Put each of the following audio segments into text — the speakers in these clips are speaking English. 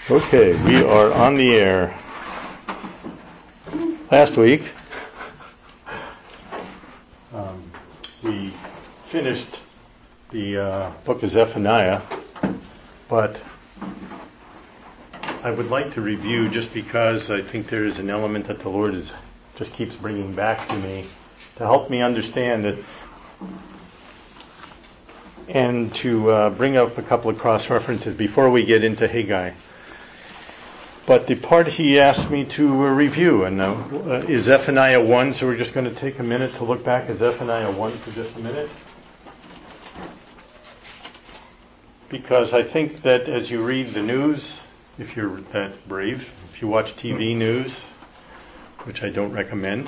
Okay, we are on the air. Last week, we finished the book of Zephaniah, but I would like to review, just because I think there is an element that the Lord just keeps bringing back to me to help me understand it, and to bring up a couple of cross-references before we get into Haggai. But the part he asked me to review is Zephaniah 1, so we're just going to take a minute to look back at Zephaniah 1 for just a minute. Because I think that as you read the news, if you're that brave, if you watch TV news, which I don't recommend,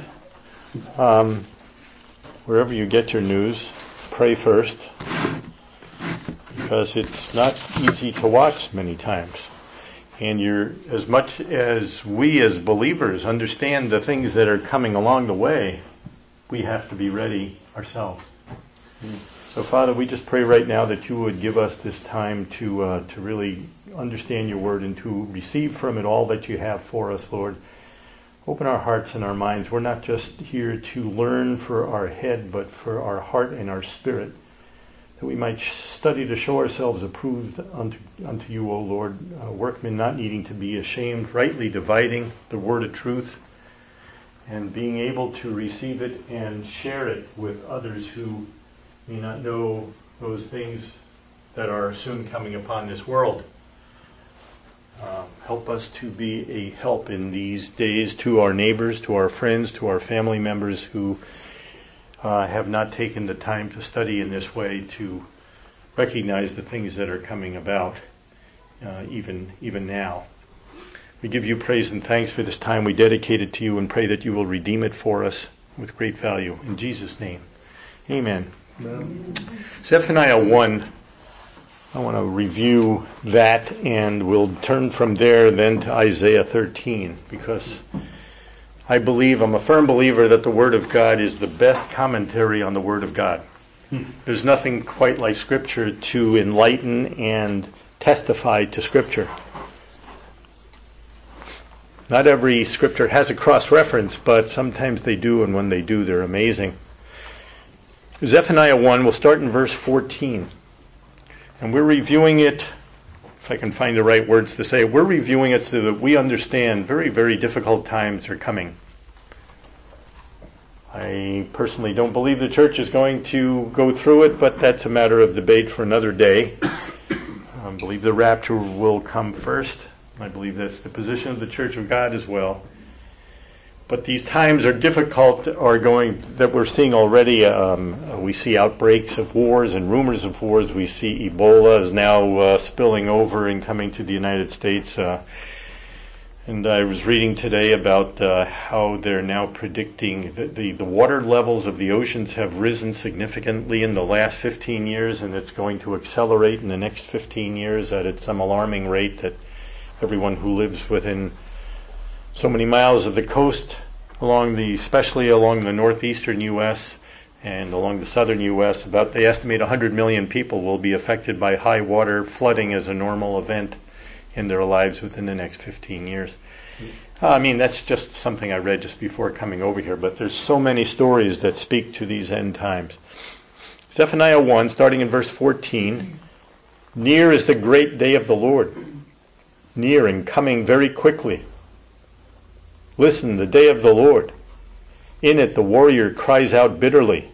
wherever you get your news, pray first, because it's not easy to watch many times. And as much as we as believers understand the things that are coming along the way, we have to be ready ourselves. So Father, we just pray right now that you would give us this time to really understand your word and to receive from it all that you have for us, Lord. Open our hearts and our minds. We're not just here to learn for our head, but for our heart and our spirit, that we might study to show ourselves approved unto you, O Lord, workmen not needing to be ashamed, rightly dividing the word of truth, and being able to receive it and share it with others who may not know those things that are soon coming upon this world. Help us to be a help in these days to our neighbors, to our friends, to our family members who have not taken the time to study in this way, to recognize the things that are coming about, even now. We give you praise and thanks for this time we dedicate it to you, and pray that you will redeem it for us with great value. In Jesus' name, amen. Zephaniah 1, I want to review that, and we'll turn from there then to Isaiah 13, because I'm a firm believer that the Word of God is the best commentary on the Word of God. There's nothing quite like Scripture to enlighten and testify to Scripture. Not every Scripture has a cross-reference, but sometimes they do, and when they do, they're amazing. Zephaniah 1, we'll start in verse 14. And we're reviewing it, if I can find the right words to say, we're reviewing it so that we understand very, very difficult times are coming. I personally don't believe the church is going to go through it, but that's a matter of debate for another day. I believe the rapture will come first. I believe that's the position of the Church of God as well. But these times are difficult, that we're seeing already. We see outbreaks of wars and rumors of wars. We see Ebola is now spilling over and coming to the United States. And I was reading today about how they're now predicting that the water levels of the oceans have risen significantly in the last 15 years, and it's going to accelerate in the next 15 years at some alarming rate, that everyone who lives within so many miles of the coast, especially along the northeastern U.S. and along the southern U.S., they estimate 100 million people will be affected by high water flooding as a normal event in their lives within the next 15 years. That's just something I read just before coming over here, but there's so many stories that speak to these end times. Zephaniah 1, starting in verse 14, near is the great day of the Lord, near and coming very quickly. Listen, the day of the Lord. In it the warrior cries out bitterly.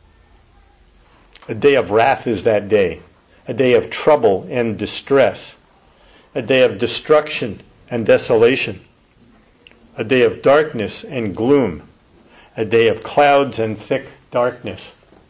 A day of wrath is that day, a day of trouble and distress, a day of destruction and desolation, a day of darkness and gloom, a day of clouds and thick darkness,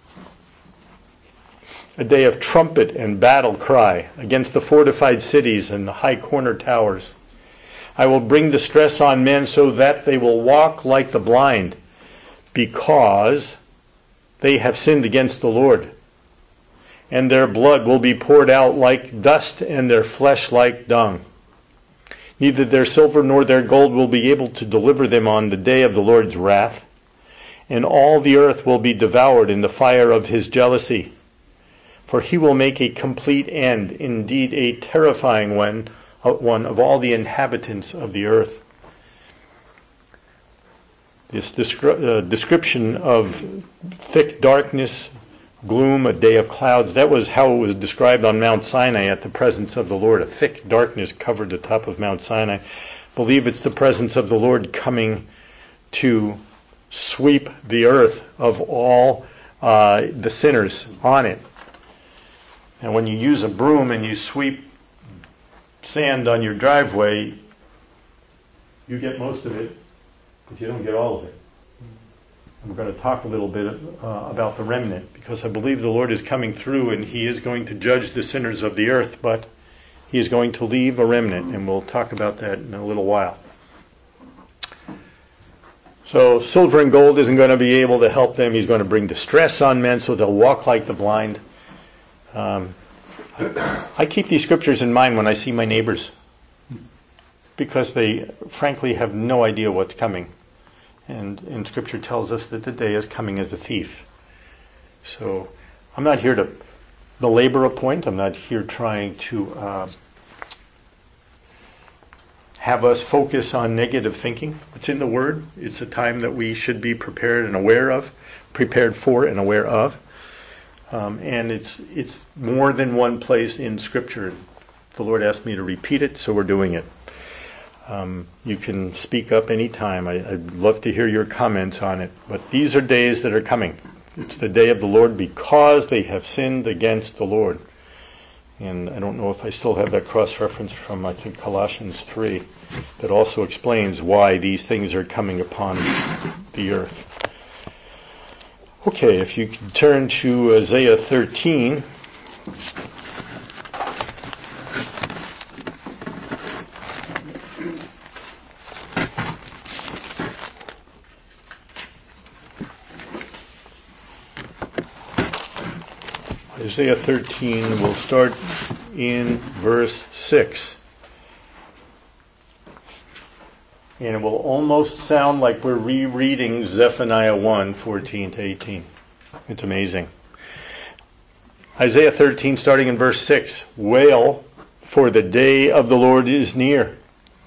a day of trumpet and battle cry against the fortified cities and the high corner towers. I will bring distress on men so that they will walk like the blind, because they have sinned against the Lord. And their blood will be poured out like dust, and their flesh like dung. Neither their silver nor their gold will be able to deliver them on the day of the Lord's wrath. And all the earth will be devoured in the fire of his jealousy. For he will make a complete end, indeed a terrifying one, one of all the inhabitants of the earth. This description of thick darkness, gloom, a day of clouds, that was how it was described on Mount Sinai at the presence of the Lord. A thick darkness covered the top of Mount Sinai. I believe it's the presence of the Lord coming to sweep the earth of all the sinners on it. And when you use a broom and you sweep sand on your driveway, you get most of it, but you don't get all of it. I'm going to talk a little bit about the remnant, because I believe the Lord is coming through and He is going to judge the sinners of the earth, but He is going to leave a remnant, and we'll talk about that in a little while. So silver and gold isn't going to be able to help them. He's going to bring distress on men so they'll walk like the blind. I keep these scriptures in mind when I see my neighbors, because they frankly have no idea what's coming. And Scripture tells us that the day is coming as a thief. So I'm not here to belabor a point. I'm not here trying to have us focus on negative thinking. It's in the Word. It's a time that we should be prepared for and aware of. And it's more than one place in Scripture. The Lord asked me to repeat it, so we're doing it. You can speak up anytime. I'd love to hear your comments on it. But these are days that are coming. It's the day of the Lord because they have sinned against the Lord. And I don't know if I still have that cross-reference from, I think, Colossians 3, that also explains why these things are coming upon the earth. Okay, if you can turn to Isaiah 13. Isaiah 13, we'll start in verse 6. And it will almost sound like we're rereading Zephaniah 1, 14 to 18. It's amazing. Isaiah 13, starting in verse 6. Wail, for the day of the Lord is near.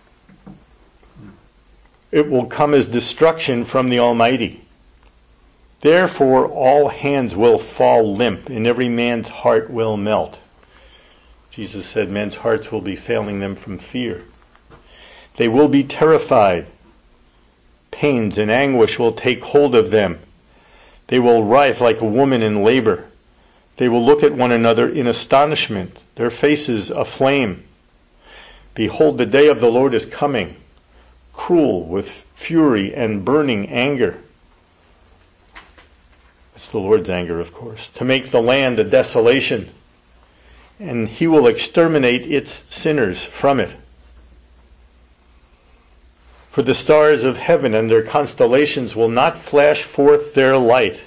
It will come as destruction from the Almighty. Therefore all hands will fall limp, and every man's heart will melt. Jesus said men's hearts will be failing them from fear. They will be terrified. Pains and anguish will take hold of them. They will writhe like a woman in labor. They will look at one another in astonishment, their faces aflame. Behold, the day of the Lord is coming, cruel with fury and burning anger. It's the Lord's anger, of course, to make the land a desolation, and He will exterminate its sinners from it. For the stars of heaven and their constellations will not flash forth their light.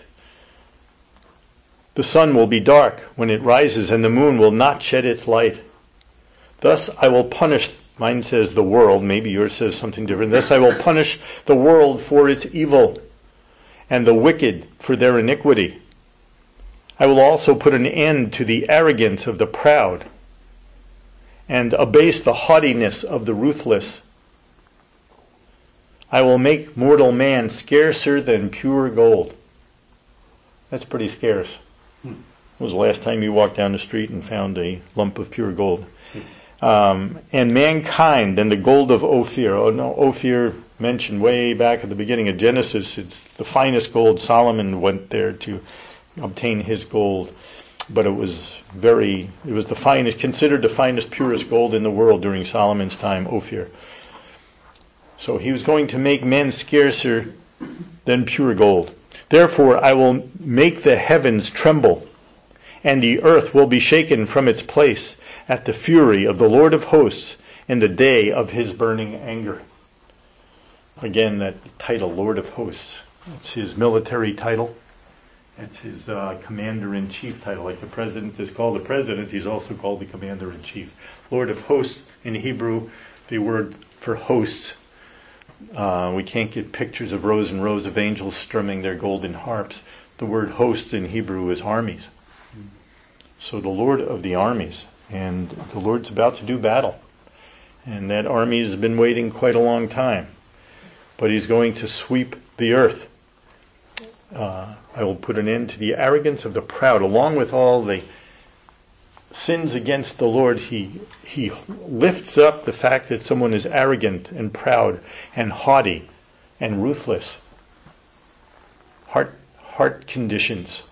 The sun will be dark when it rises, and the moon will not shed its light. Thus I will punish, mine says the world, maybe yours says something different. Thus I will punish the world for its evil, and the wicked for their iniquity. I will also put an end to the arrogance of the proud, and abase the haughtiness of the ruthless. I will make mortal man scarcer than pure gold. That's pretty scarce. When was the last time you walked down the street and found a lump of pure gold? And mankind than the gold of Ophir. Oh no, Ophir mentioned way back at the beginning of Genesis. It's the finest gold. Solomon went there to obtain his gold. But it was the finest, considered the finest, purest gold in the world during Solomon's time, Ophir. So he was going to make men scarcer than pure gold. Therefore I will make the heavens tremble, and the earth will be shaken from its place at the fury of the Lord of hosts in the day of His burning anger. Again, that title, Lord of hosts. It's His military title. It's His commander-in-chief title. Like the president is called the president, He's also called the commander-in-chief. Lord of hosts in Hebrew, the word for hosts. We can't get pictures of rows and rows of angels strumming their golden harps. The word host in Hebrew is armies. So the Lord of the armies. And the Lord's about to do battle. And that army has been waiting quite a long time. But he's going to sweep the earth. I will put an end to the arrogance of the proud. Along with all the sins against the Lord, he lifts up the fact that someone is arrogant and proud and haughty and ruthless. Heart conditions.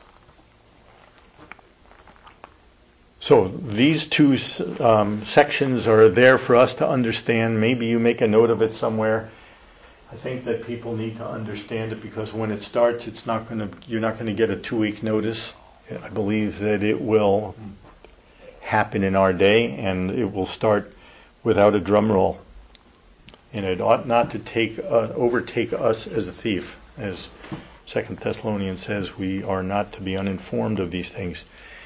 So these two sections are there for us to understand. Maybe you make a note of it somewhere. I think that people need to understand it, because when it starts, you're not going to get a 2-week notice. I believe that it will happen in our day, and it will start without a drum roll. And it ought not to overtake us as a thief. As 2 Thessalonians says, we are not to be uninformed of these things.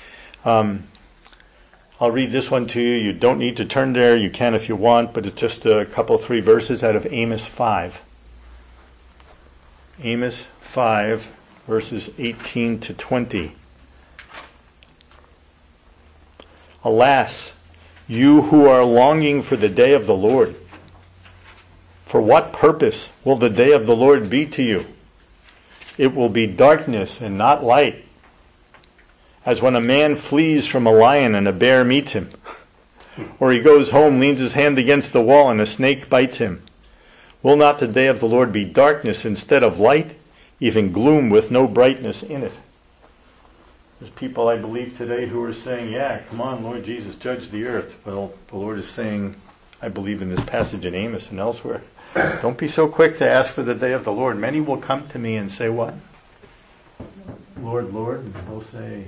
I'll read this one to you. You don't need to turn there. You can if you want, but it's just a couple, 3 verses out of Amos 5. Amos 5, verses 18 to 20. Alas, you who are longing for the day of the Lord, for what purpose will the day of the Lord be to you? It will be darkness and not light, as when a man flees from a lion and a bear meets him, or he goes home, leans his hand against the wall, and a snake bites him. Will not the day of the Lord be darkness instead of light, even gloom with no brightness in it? There's people, I believe, today who are saying, yeah, come on, Lord Jesus, judge the earth. Well, the Lord is saying, I believe in this passage in Amos and elsewhere, don't be so quick to ask for the day of the Lord. Many will come to me and say what? Lord, Lord, and he'll say,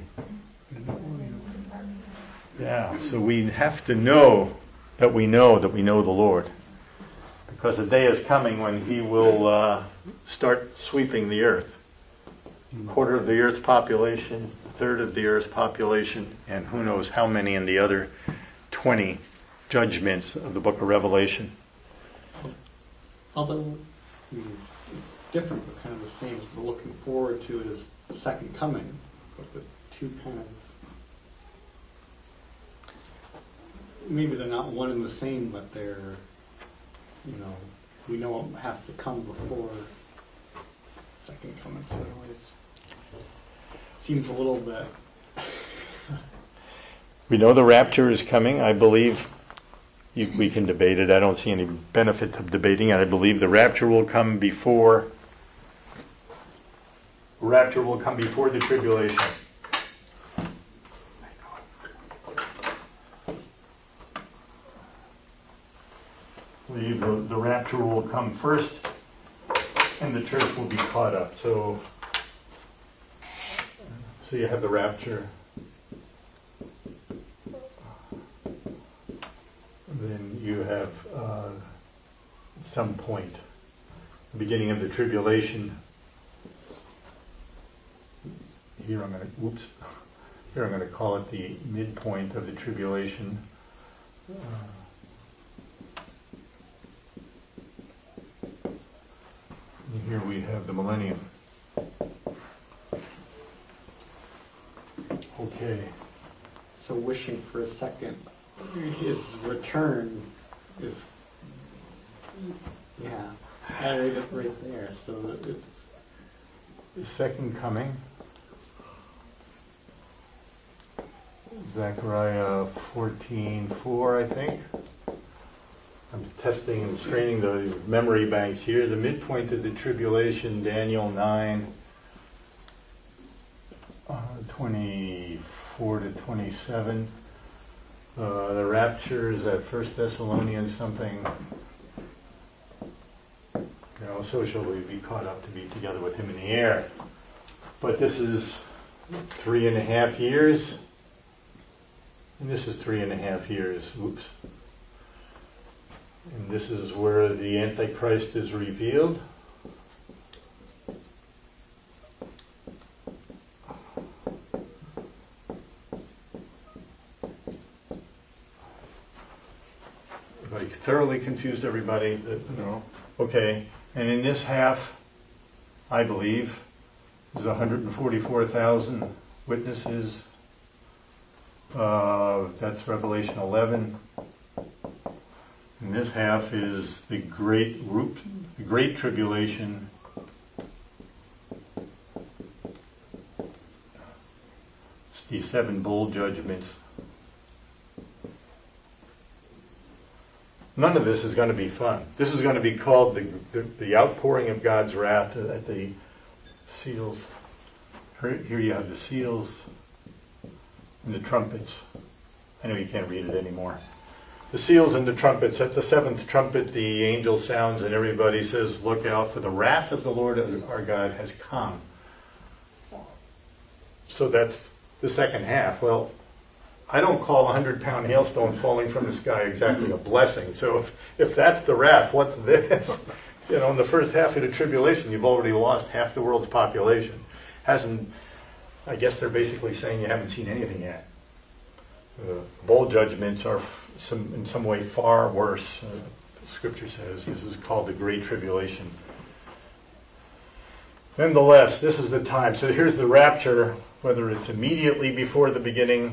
yeah, so we have to know that we know the Lord. Because a day is coming when he will start sweeping the earth. A quarter of the earth's population, a third of the earth's population, and who knows how many in the other 20 judgments of the book of Revelation. Although it's different, but kind of the same, as we're looking forward to his second coming, but the two kind of, maybe they're not one and the same, but they're, we know what has to come before second coming, so anyways, seems a little bit. We know the rapture is coming. I believe we can debate it. I don't see any benefit of debating it. I believe the rapture will come before the tribulation. I believe the rapture will come first, and the church will be caught up. So you have the rapture. Then you have at some point the beginning of the tribulation. Here I'm going to call it the midpoint of the tribulation. And here we have the millennium. Okay. So wishing for a second, his return is, right there. So it's the second coming. Zechariah 14:4, I think. I'm testing and straining the memory banks here. The midpoint of the tribulation, Daniel 9, 24 to 27. The rapture is at 1 Thessalonians something. So shall we be caught up to be together with him in the air. But this is 3.5 years. And this is 3.5 years. Oops. And this is where the Antichrist is revealed. If I thoroughly confused everybody, okay. And in this half, I believe, is 144,000 witnesses. That's Revelation 11. And this half is the great tribulation. It's the 7 bowl judgments. None of this is going to be fun. This is going to be called the outpouring of God's wrath at the seals. Here you have the seals and the trumpets. I know you can't read it anymore. The seals and the trumpets. At the 7th trumpet, the angel sounds and everybody says, "Look out, for the wrath of the Lord our God has come." So that's the second half. Well, I don't call a 100-pound hailstone falling from the sky exactly a blessing. So if that's the wrath, what's this? In the first half of the tribulation, you've already lost half the world's population. I guess they're basically saying you haven't seen anything yet. Bowl judgments are in some way far worse. Scripture says this is called the Great Tribulation. Nonetheless, this is the time. So here's the rapture, whether it's immediately before the beginning,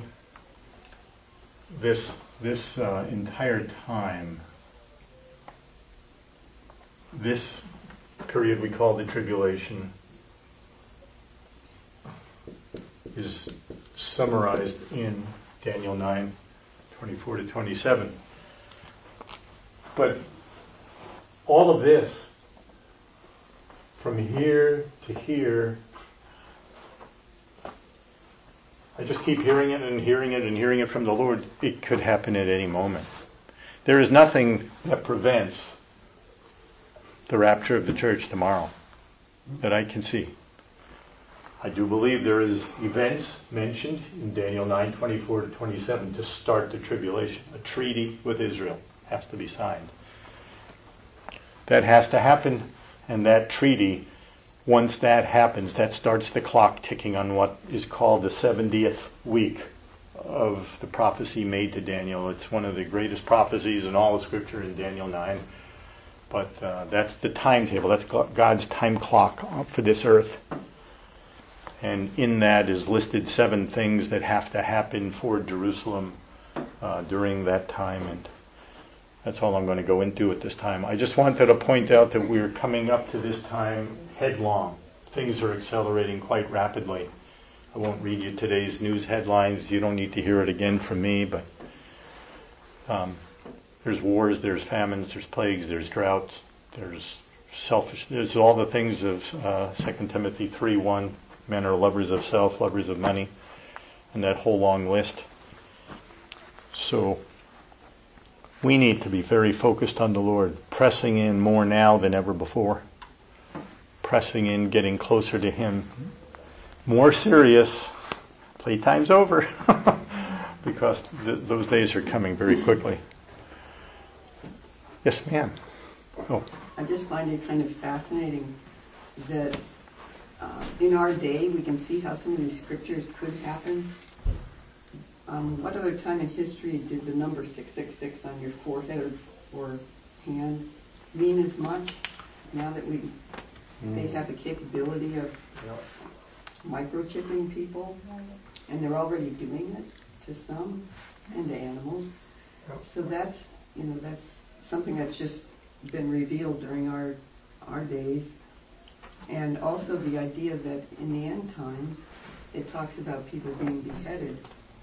this entire time, this period we call the tribulation, is summarized in Daniel 9:24 to 27. But all of this, from here to here, I just keep hearing it and hearing it and hearing it from the Lord. It could happen at any moment. There is nothing that prevents the rapture of the church tomorrow that I can see. I do believe there is events mentioned in Daniel 9:24 to 27 to start the tribulation. A treaty with Israel has to be signed. That has to happen, and that treaty, once that happens, that starts the clock ticking on what is called the 70th week of the prophecy made to Daniel. It's one of the greatest prophecies in all of Scripture in Daniel 9. But that's the timetable. That's God's time clock for this earth. And in that is listed 7 things that have to happen for Jerusalem during that time. And that's all I'm going to go into at this time. I just wanted to point out that we're coming up to this time headlong. Things are accelerating quite rapidly. I won't read you today's news headlines. You don't need to hear it again from me. But there's wars, there's famines, there's plagues, there's droughts, there's selfish. There's all the things of 2 Timothy 3:1. Men are lovers of self, lovers of money, and that whole long list. So we need to be very focused on the Lord, pressing in more now than ever before. Pressing in, getting closer to Him. More serious. Playtime's over. Because those days are coming very quickly. Yes, ma'am. Oh. I just find it kind of fascinating that in our day we can see how some of these scriptures could happen. What other time in history did the number 666 on your forehead or hand mean as much? Now that they have the capability of microchipping people, and they're already doing it to some and to animals. So that's something that's just been revealed during our days. And also the idea that in the end times, it talks about people being beheaded.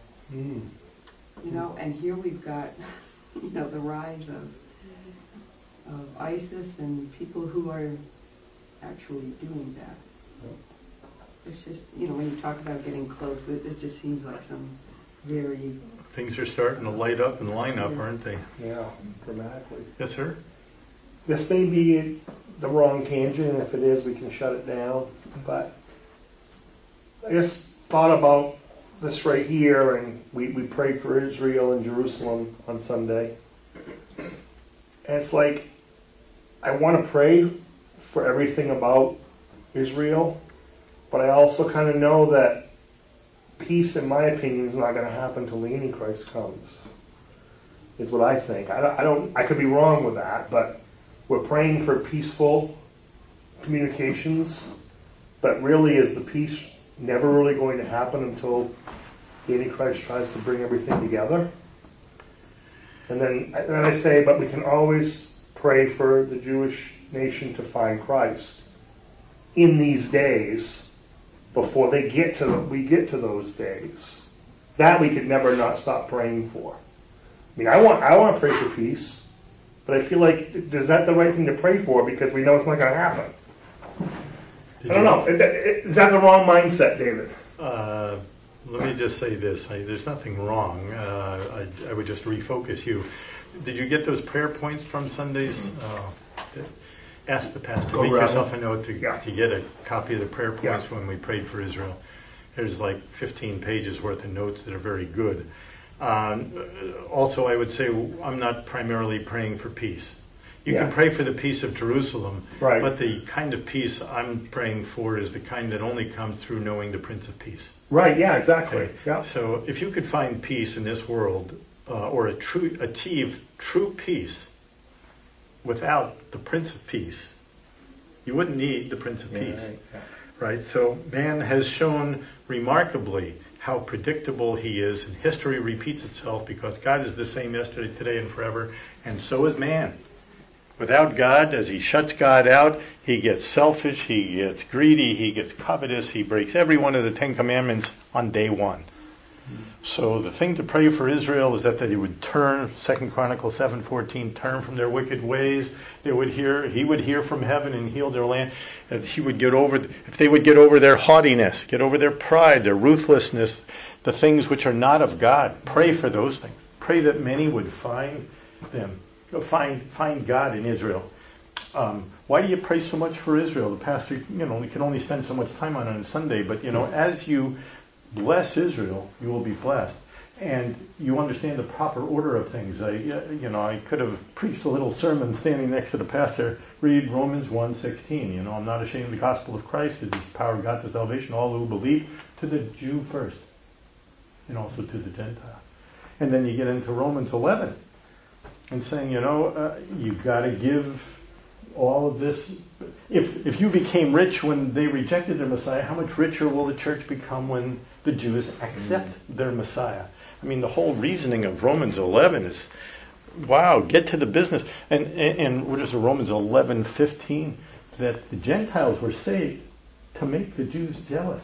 And here we've got, the rise of ISIS and people who are actually doing that. It's just, when you talk about getting close, it just seems like some very... Things are starting to light up and line up, aren't they? Yeah, dramatically. Yes, sir? This may be the wrong tangent, and if it is, we can shut it down. But I just thought about this right here, and we prayed for Israel and Jerusalem on Sunday. And it's like, I want to pray for everything about Israel, but I also kind of know that peace, in my opinion, is not going to happen until the Antichrist comes. Is what I think. I could be wrong with that, but we're praying for peaceful communications. But really, is the peace never really going to happen until the Antichrist tries to bring everything together? And then I say, but we can always pray for the Jewish nation to find Christ in these days before we get to those days. That we could never not stop praying for. I mean, I want to pray for peace, but I feel like, is that the right thing to pray for? Because we know it's not going to happen. I don't know. Is that the wrong mindset, David? Let me just say this. There's nothing wrong. I would just refocus you. Did you get those prayer points from Sundays? Ask the pastor. Make yourself a note to get a copy of the prayer points when we prayed for Israel. There's like 15 pages worth of notes that are very good. Also, I would say I'm not primarily praying for peace. You can pray for the peace of Jerusalem, but the kind of peace I'm praying for is the kind that only comes through knowing the Prince of Peace. Right, yeah, exactly. Okay. Yeah. So if you could find peace in this world, or achieve true peace without the Prince of Peace, you wouldn't need the Prince of Peace. Right? So man has shown remarkably how predictable he is, and history repeats itself because God is the same yesterday, today, and forever, and so is man. Without God, as he shuts God out, he gets selfish, he gets greedy, he gets covetous, he breaks every one of the 10 Commandments on day one. So the thing to pray for Israel is that they would turn, 2 Chronicles 7:14, turn from their wicked ways. He would hear from heaven and heal their land. If they would get over their haughtiness, get over their pride, their ruthlessness, the things which are not of God. Pray for those things. Pray that many would find them. Find God in Israel. Why do you pray so much for Israel? The pastor, we can only spend so much time on it on Sunday, but as you bless Israel, you will be blessed, and you understand the proper order of things. I could have preached a little sermon standing next to the pastor. Read Romans 1:16. I'm not ashamed of the gospel of Christ. It is the power of God to salvation, all who believe, to the Jew first, and also to the Gentile. And then you get into Romans 11. And saying, you've got to give all of this. If you became rich when they rejected their Messiah, how much richer will the church become when the Jews accept their Messiah? I mean, the whole reasoning of Romans 11 is, wow, get to the business. And what is it, Romans 11:15? That the Gentiles were saved to make the Jews jealous.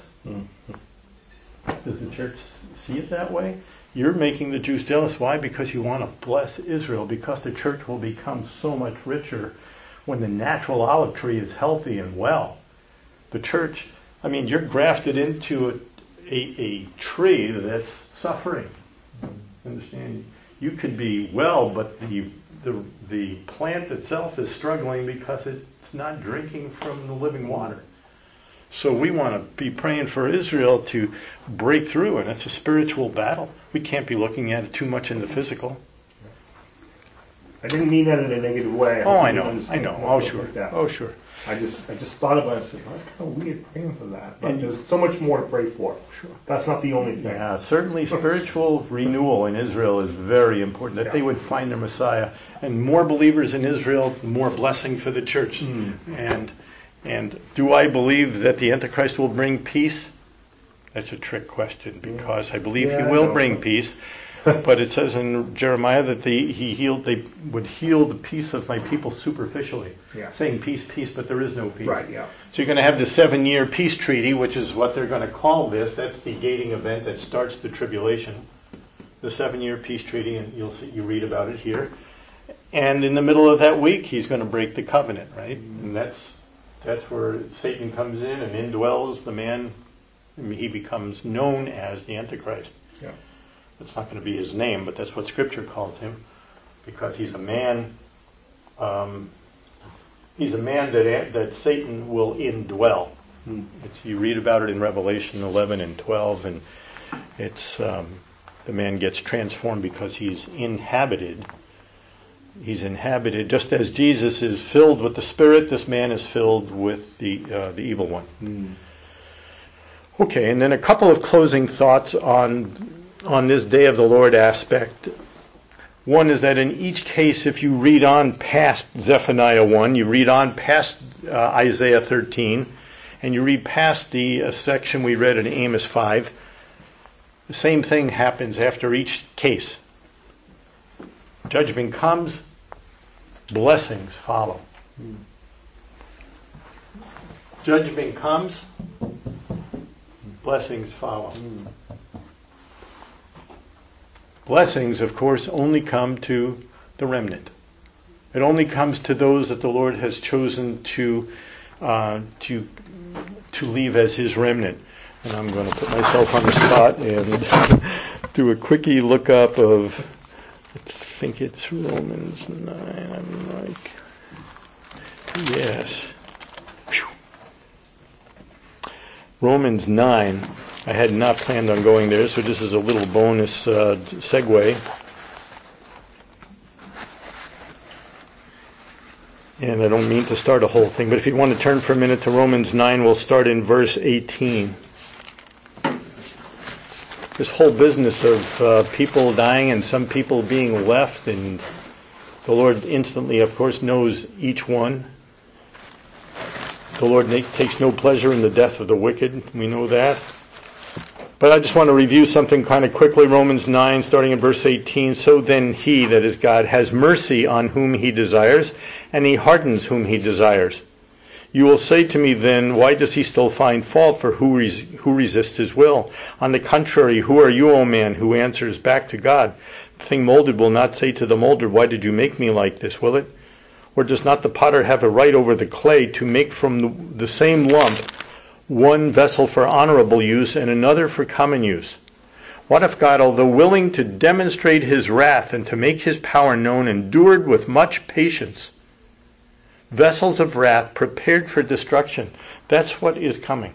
Does the church see it that way? You're making the Jews jealous. Why? Because you want to bless Israel, because the church will become so much richer when the natural olive tree is healthy and well. The church, you're grafted into a tree that's suffering. Understand? You could be well, but the plant itself is struggling because it's not drinking from the living water. So we want to be praying for Israel to break through, and it's a spiritual battle. We can't be looking at it too much in the physical. I didn't mean that in a negative way. I know. Oh, sure. Like Oh, sure. I just thought about it and said, that's kind of weird praying for that. But there's so much more to pray for. Sure. That's not the only thing. Yeah, certainly spiritual renewal in Israel is very important, that they would find their Messiah. And more believers in Israel, more blessing for the church. And do I believe that the Antichrist will bring peace? That's a trick question, because I believe he will bring peace. But it says in Jeremiah that they would heal the peace of my people superficially. Yeah. Saying peace, peace, but there is no peace. Right, yeah. So you're going to have the 7-year peace treaty, which is what they're going to call this. That's the gating event that starts the tribulation. The 7-year peace treaty, and you read about it here. And in the middle of that week, he's going to break the covenant, right? And that's where Satan comes in and indwells the man. He becomes known as the Antichrist. Yeah. It's not going to be his name, but that's what Scripture calls him, because he's a man. He's a man that Satan will indwell. You read about it in Revelation 11 and 12, and it's the man gets transformed because he's inhabited. He's inhabited, just as Jesus is filled with the Spirit. This man is filled with the evil one. Okay, and then a couple of closing thoughts on this Day of the Lord aspect. One is that in each case, if you read on past Zephaniah 1, you read on past Isaiah 13, and you read past the section we read in Amos 5, the same thing happens after each case. Judgment comes, blessings follow. Judgment comes, blessings follow. Blessings, of course, only come to the remnant. It only comes to those that the Lord has chosen to leave as His remnant. And I'm going to put myself on the spot and do a quickie lookup of, I think it's Romans 9. I'm like, yes. Whew. Romans 9. I had not planned on going there, so this is a little bonus segue. And I don't mean to start a whole thing, but if you want to turn for a minute to Romans 9, we'll start in verse 18. This whole business of people dying and some people being left, and the Lord instantly, of course, knows each one. The Lord takes no pleasure in the death of the wicked. We know that. But I just want to review something kind of quickly. Romans 9, starting in verse 18. So then He, that is God, has mercy on whom He desires, and He hardens whom He desires. You will say to me then, why does He still find fault for who resists His will? On the contrary, who are you, O man, who answers back to God? The thing molded will not say to the molder, why did you make me like this, will it? Or does not the potter have a right over the clay to make from the same lump one vessel for honorable use and another for common use? What if God, although willing to demonstrate His wrath and to make His power known, endured with much patience vessels of wrath prepared for destruction? That's what is coming.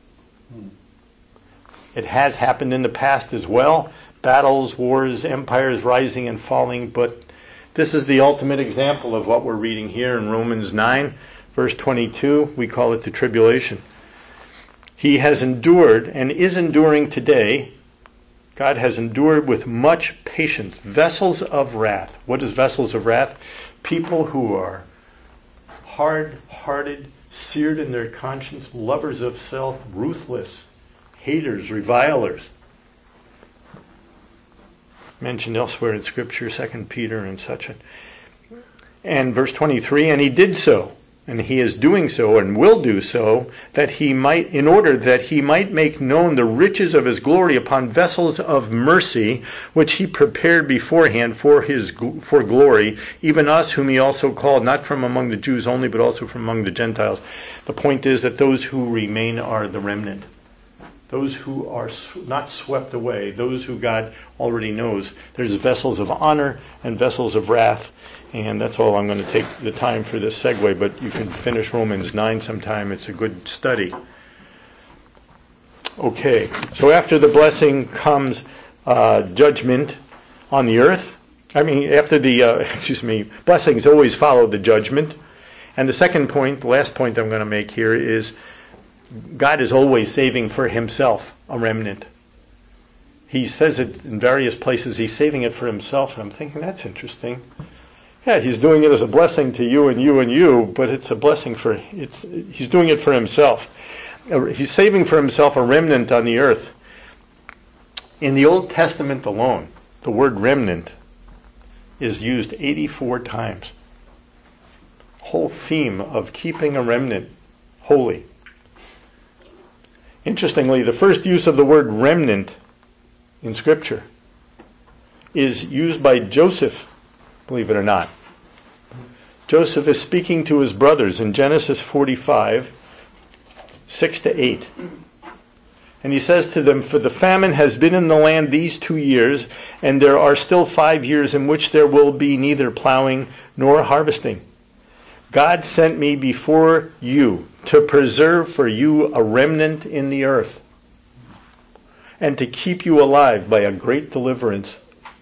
It has happened in the past as well. Battles, wars, empires rising and falling, but this is the ultimate example of what we're reading here in Romans 9, verse 22. We call it the tribulation. He has endured and is enduring today. God has endured with much patience vessels of wrath. What is vessels of wrath? People who are hard-hearted, seared in their conscience, lovers of self, ruthless, haters, revilers. Mentioned elsewhere in Scripture, 2 Peter and such. And verse 23, and He did so, and He is doing so and will do so, that He might, in order that He might make known the riches of His glory upon vessels of mercy, which He prepared beforehand for glory, even us whom He also called, not from among the Jews only, but also from among the Gentiles. The point is that those who remain are the remnant. Those who are not swept away, those who God already knows. There's vessels of honor and vessels of wrath. And that's all I'm going to take the time for this segue, but you can finish Romans 9 sometime. It's a good study. Okay, so after the blessing comes judgment on the earth. After the, blessings always follow the judgment. And the second point, the last point I'm going to make here is God is always saving for Himself a remnant. He says it in various places. He's saving it for Himself. And I'm thinking, that's interesting. Yeah, He's doing it as a blessing to you and you and you, but it's a blessing He's doing it for Himself. He's saving for Himself a remnant on the earth. In the Old Testament alone, the word remnant is used 84 times. Whole theme of keeping a remnant holy. Interestingly, the first use of the word remnant in Scripture is used by Joseph, believe it or not. Joseph is speaking to his brothers in Genesis 45, 6-8. And he says to them, for the famine has been in the land these 2 years, and there are still 5 years in which there will be neither plowing nor harvesting. God sent me before you to preserve for you a remnant in the earth, and to keep you alive by a great deliverance.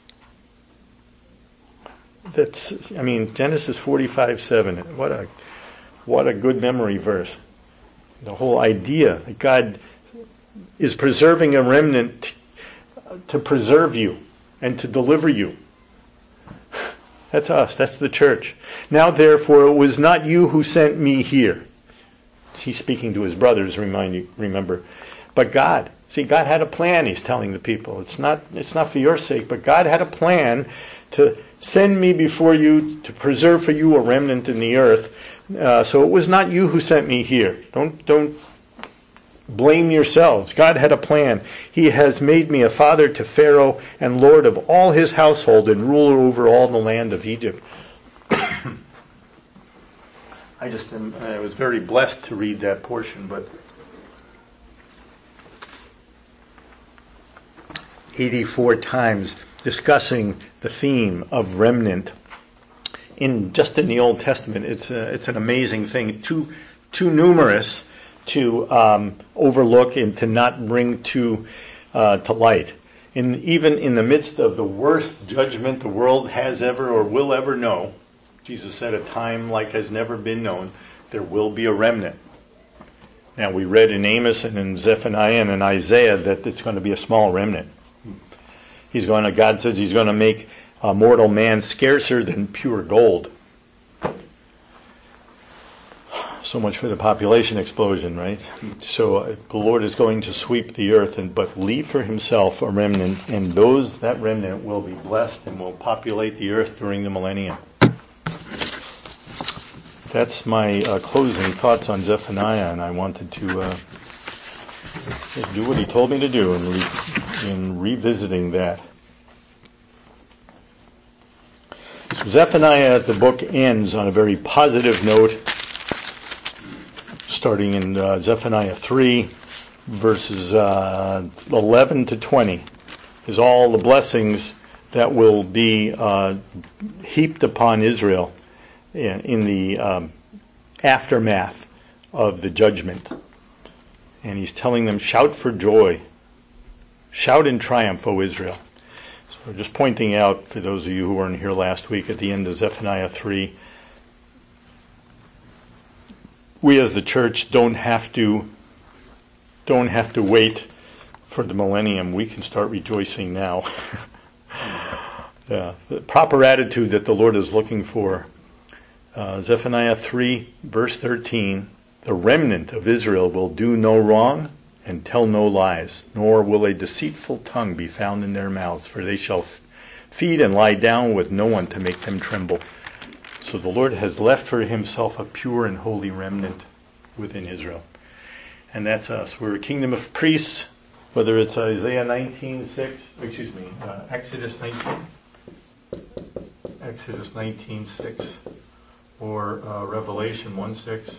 Genesis 45:7. What a good memory verse. The whole idea that God is preserving a remnant to preserve you and to deliver you. That's us. That's the church. Now, therefore, it was not you who sent me here. He's speaking to his brothers, remember. But God. See, God had a plan, he's telling the people. It's not for your sake, but God had a plan to send me before you to preserve for you a remnant in the earth. So it was not you who sent me here. Don't blame yourselves. God had a plan. He has made me a father to Pharaoh and lord of all his household and ruler over all the land of Egypt. I was very blessed to read that portion, but 84 times discussing the theme of remnant in the Old Testament. It's an amazing thing. Too numerous to overlook and to not bring to light. Even in the midst of the worst judgment the world has ever or will ever know, Jesus said, a time like has never been known, there will be a remnant. Now, we read in Amos and in Zephaniah and in Isaiah that it's going to be a small remnant. God says he's going to make a mortal man scarcer than pure gold. So much for the population explosion, right? So the Lord is going to sweep the earth, but leave for himself a remnant, and that remnant will be blessed and will populate the earth during the millennium. That's my closing thoughts on Zephaniah, and I wanted to do what he told me to do in revisiting that. So Zephaniah, the book ends on a very positive note, starting in Zephaniah 3, verses 11 to 20, is all the blessings that will be heaped upon Israel in the aftermath of the judgment. And he's telling them, shout for joy. Shout in triumph, O Israel. So just pointing out to those of you who weren't here last week at the end of Zephaniah 3, we as the church don't have to wait for the millennium. We can start rejoicing now. The proper attitude that the Lord is looking for. Zephaniah 3, verse 13, the remnant of Israel will do no wrong and tell no lies, nor will a deceitful tongue be found in their mouths, for they shall feed and lie down with no one to make them tremble. So the Lord has left for himself a pure and holy remnant within Israel. And that's us. We're a kingdom of priests, whether it's Exodus 19:6, or Revelation 1:6.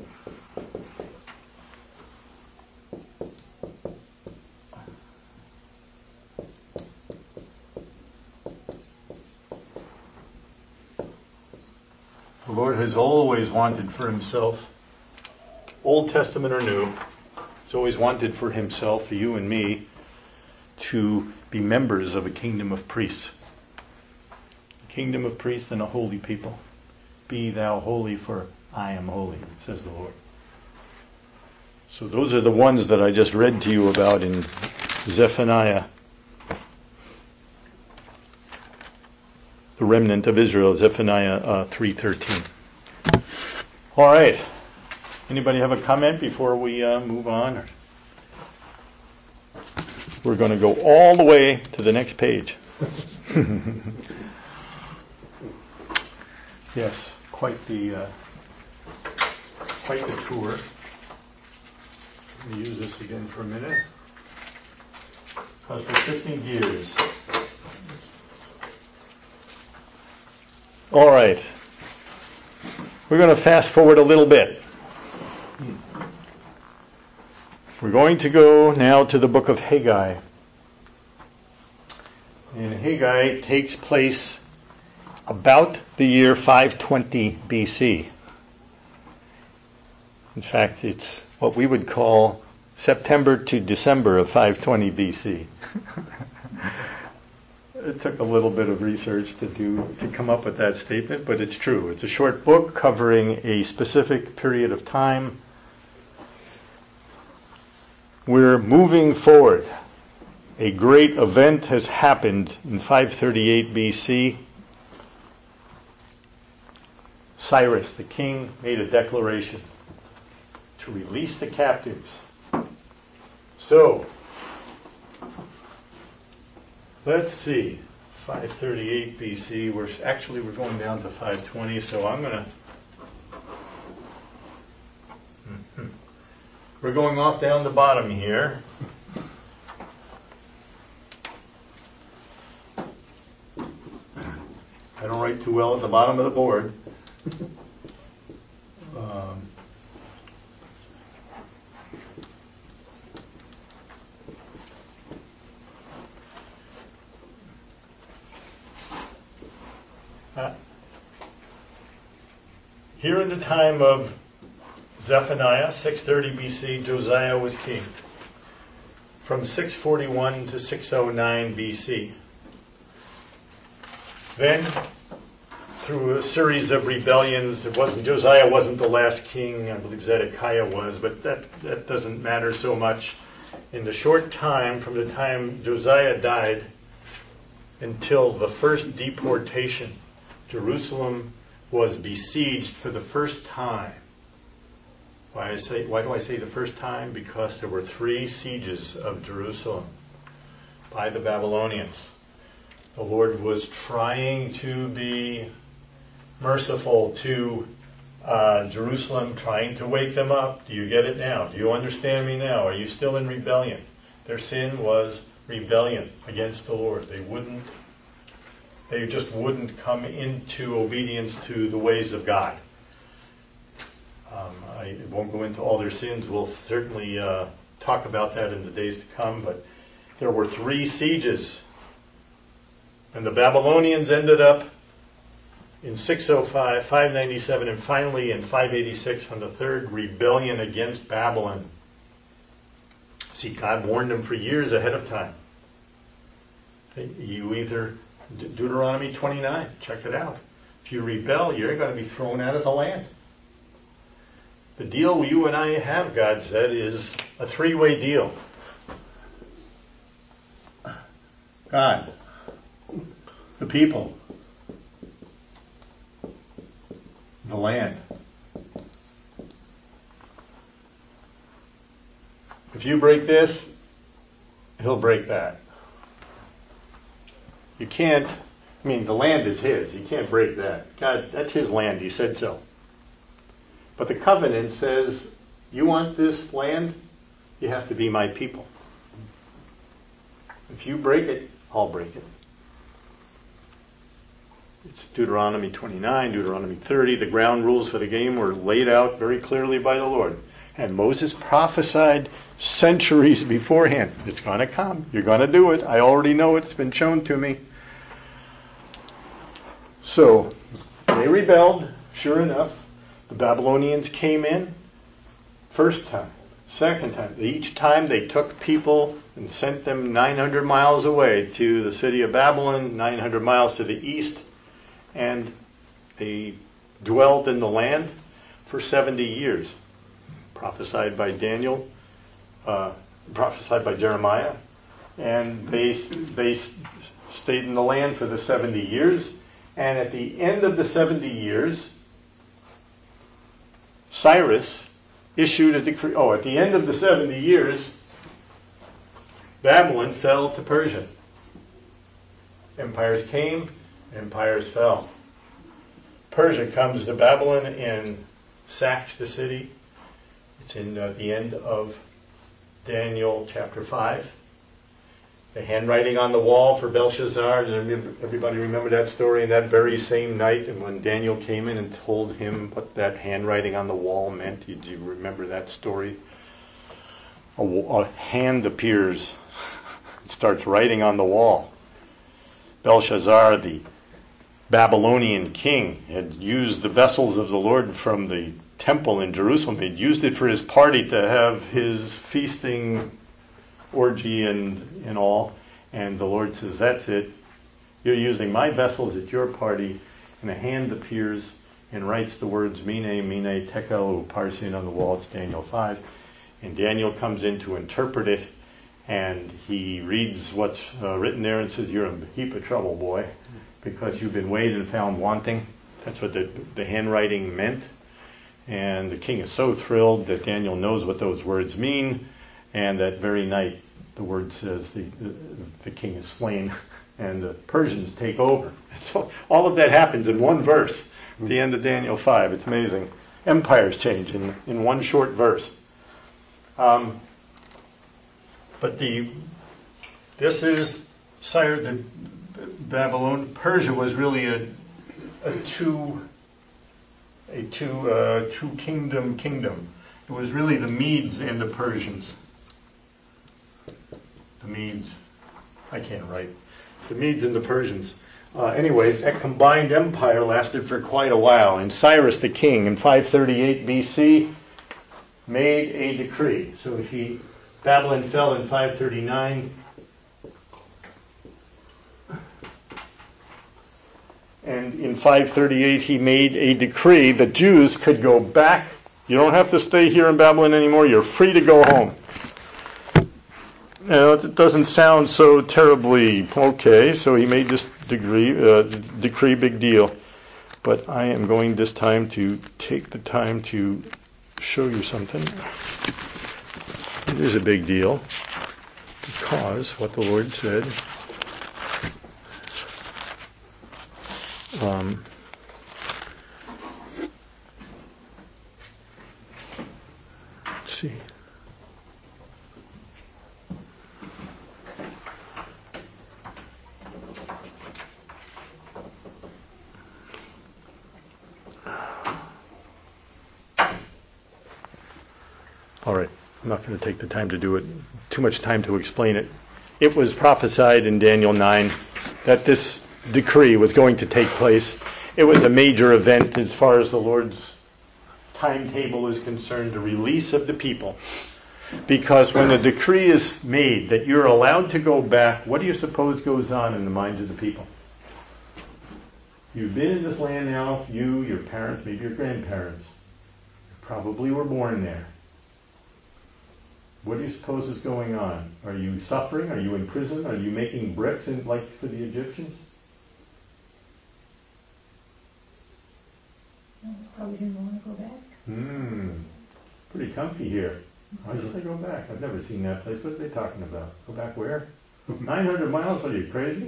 The Lord has always wanted for himself, Old Testament or New, he's always wanted for himself, for you and me, to be members of a kingdom of priests. A kingdom of priests and a holy people. Be thou holy, for I am holy, says the Lord. So those are the ones that I just read to you about in Zephaniah. The remnant of Israel, Zephaniah 3:13. All right. Anybody have a comment before we move on? We're going to go all the way to the next page. Yes, quite the tour. Let me use this again for a minute, because we're shifting gears. All right. We're going to fast forward a little bit. We're going to go now to the book of Haggai. And Haggai takes place about the year 520 BC. In fact, it's what we would call September to December of 520 BC. It took a little bit of research to come up with that statement, but it's true. It's a short book covering a specific period of time. We're moving forward. A great event has happened in 538 BC. Cyrus, the king, made a declaration to release the captives. So, let's see. 538 BC. We're going down to 520, so I'm going to... We're going off down the bottom here. I don't write too well at the bottom of the board. Here in the time of Zephaniah, 630 BC, Josiah was king. From 641 to 609 BC. Then, through a series of rebellions, Josiah wasn't the last king. I believe Zedekiah was, but that doesn't matter so much. In the short time, from the time Josiah died until the first deportation, Jerusalem was besieged for the first time. Why do I say the first time? Because there were 3 sieges of Jerusalem by the Babylonians. The Lord was trying to be merciful to Jerusalem, trying to wake them up. Do you get it now? Do you understand me now? Are you still in rebellion? Their sin was rebellion against the Lord. They just wouldn't come into obedience to the ways of God. I won't go into all their sins. We'll certainly talk about that in the days to come. But there were 3 sieges. And the Babylonians ended up in 605, 597, and finally in 586 on the 3rd rebellion against Babylon. See, God warned them for years ahead of time. Deuteronomy 29, check it out. If you rebel, you're going to be thrown out of the land. The deal you and I have, God said, is a 3-way deal. God, the people, the land. If you break this, he'll break that. You can't, the land is his. You can't break that. God, that's his land. He said so. But the covenant says, you want this land, you have to be my people. If you break it, I'll break it. It's Deuteronomy 29, Deuteronomy 30. The ground rules for the game were laid out very clearly by the Lord. And Moses prophesied centuries beforehand. It's going to come. You're going to do it. I already know it. It's been shown to me. So, they rebelled. Sure enough, the Babylonians came in. First time. Second time. Each time they took people and sent them 900 miles away to the city of Babylon, 900 miles to the east. And they dwelt in the land for 70 years. Prophesied by Daniel, prophesied by Jeremiah. And they stayed in the land for the 70 years. And at the end of the 70 years, Cyrus issued a decree. At the end of the 70 years, Babylon fell to Persia. Empires came, empires fell. Persia comes to Babylon and sacks the city. It's in the end of Daniel chapter 5. The handwriting on the wall for Belshazzar. Everybody remember that story? And that very same night, and when Daniel came in and told him what that handwriting on the wall meant, do you remember that story? A hand appears and starts writing on the wall. Belshazzar, the Babylonian king, had used the vessels of the Lord from the temple in Jerusalem. He'd used it for his party to have his feasting orgy and all. And the Lord says, that's it. You're using my vessels at your party. And a hand appears and writes the words Mene, Mene, Tekel, Uparsin on the wall. It's Daniel 5. And Daniel comes in to interpret it. And he reads what's written there and says, you're a heap of trouble, boy, because you've been weighed and found wanting. That's what the handwriting meant. And the king is so thrilled that Daniel knows what those words mean. And that very night, the word says the king is slain and the Persians take over. So all of that happens in one verse at the end of Daniel 5. It's amazing. Empires change in one short verse. But this is Babylon. Persia was really a two kingdom. It was really the Medes and the Persians. The Medes. I can't write. The Medes and the Persians. Anyway, that combined empire lasted for quite a while. And Cyrus the king in 538 BC made a decree. So Babylon fell in 539. And in 538 he made a decree that Jews could go back. You don't have to stay here in Babylon anymore. You're free to go home. It doesn't sound so terribly okay, so he made this decree, big deal. But I am going this time to take the time to show you something. It is a big deal, because what the Lord said. Let's see. All right, I'm not going to take the time to do it, too much time to explain it. It was prophesied in Daniel 9 that this decree was going to take place. It was a major event as far as the Lord's timetable is concerned, the release of the people. Because when a decree is made that you're allowed to go back, what do you suppose goes on in the minds of the people? You've been in this land now, you, your parents, maybe your grandparents. You probably were born there. What do you suppose is going on? Are you suffering? Are you in prison? Are you making bricks like for the Egyptians? Probably didn't want to go back. Pretty comfy here. Why should I go back? I've never seen that place. What are they talking about? Go back where? 900 miles? Are you crazy?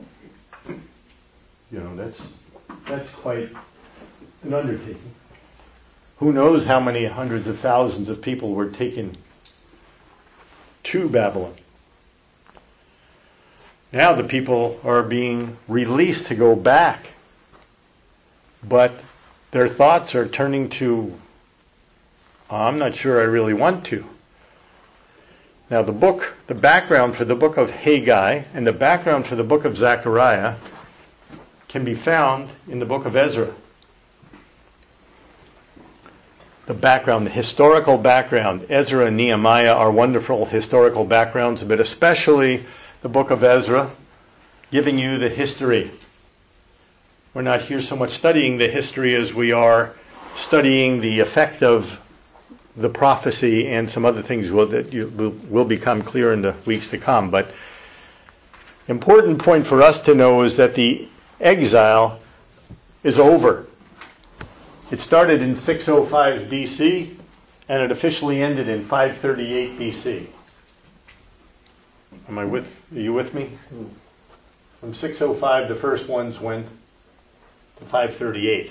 That's quite an undertaking. Who knows how many hundreds of thousands of people were taken to Babylon. Now the people are being released to go back, but their thoughts are turning to, I'm not sure I really want to. Now the background for the book of Haggai and the background for the book of Zechariah can be found in the book of Ezra. The historical background. Ezra and Nehemiah are wonderful historical backgrounds, but especially the book of Ezra, giving you the history. We're not here so much studying the history as we are studying the effect of the prophecy and some other things that will become clear in the weeks to come. But important point for us to know is that the exile is over. It started in 605 BC, and it officially ended in 538 BC. Are you with me? From 605, the first ones went to 538.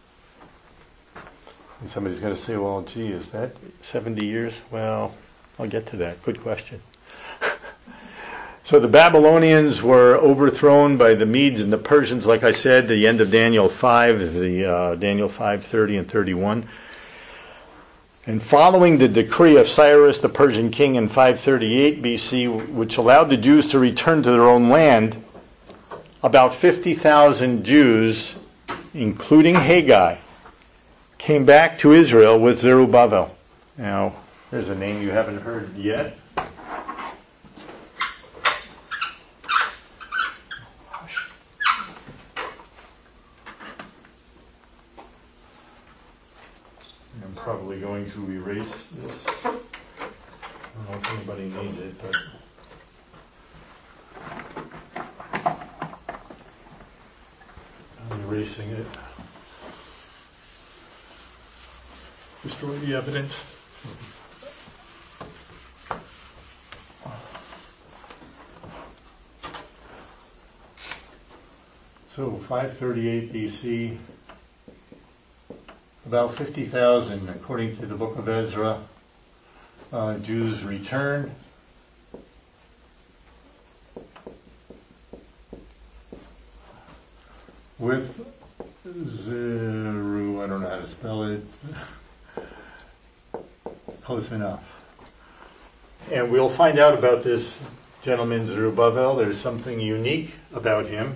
And somebody's going to say, well, gee, is that 70 years? Well, I'll get to that. Good question. So the Babylonians were overthrown by the Medes and the Persians, like I said, the end of Daniel 5, Daniel 5:30 and 31. And following the decree of Cyrus, the Persian king, in 538 BC, which allowed the Jews to return to their own land, about 50,000 Jews, including Haggai, came back to Israel with Zerubbabel. Now, there's a name you haven't heard yet. I'm probably going to erase this. I don't know if anybody needs it, but I'm erasing it. Destroy the evidence. So 538 BC, about 50,000, according to the book of Ezra, Jews return. With Zeru, I don't know how to spell it. Close enough. And we'll find out about this gentleman Zerubbabel. There's something unique about him.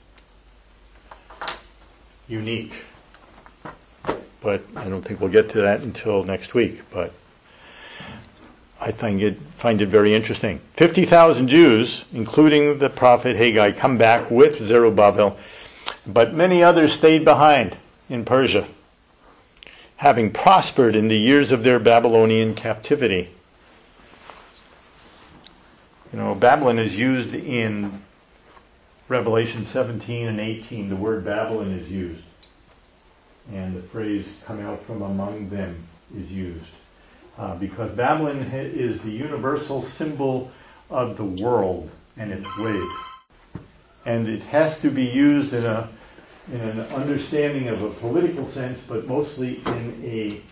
Unique. But I don't think we'll get to that until next week. But I find it very interesting. 50,000 Jews, including the prophet Haggai, come back with Zerubbabel, but many others stayed behind in Persia, having prospered in the years of their Babylonian captivity. You know, Babylon is used in Revelation 17 and 18. The word Babylon is used. And the phrase, come out from among them, is used. Because Babylon is the universal symbol of the world and its ways. And it has to be used in an understanding of a political sense, but mostly in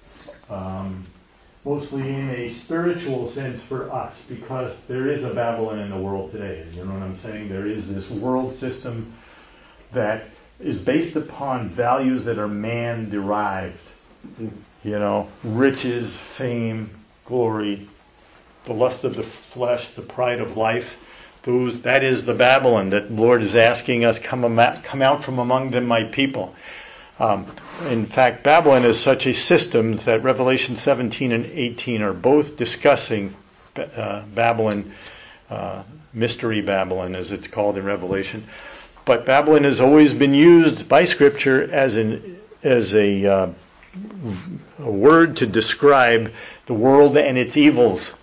a spiritual sense for us, because there is a Babylon in the world today. You know what I'm saying? There is this world system that is based upon values that are man-derived. You know, riches, fame, glory, the lust of the flesh, the pride of life. That is the Babylon that the Lord is asking us, come out from among them, my people. In fact, Babylon is such a system that Revelation 17 and 18 are both discussing Babylon, Mystery Babylon, as it's called in Revelation. But Babylon has always been used by Scripture as a word to describe the world and its evils.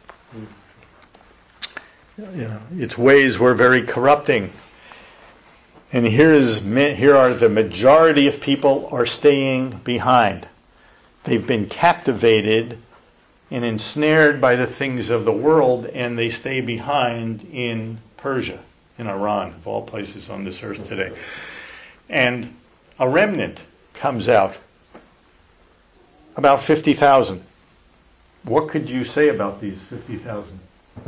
Its ways were very corrupting. And here are the majority of people are staying behind. They've been captivated and ensnared by the things of the world, and they stay behind in Persia, in Iran, of all places on this earth today. And a remnant comes out, about 50,000. What could you say about these 50,000?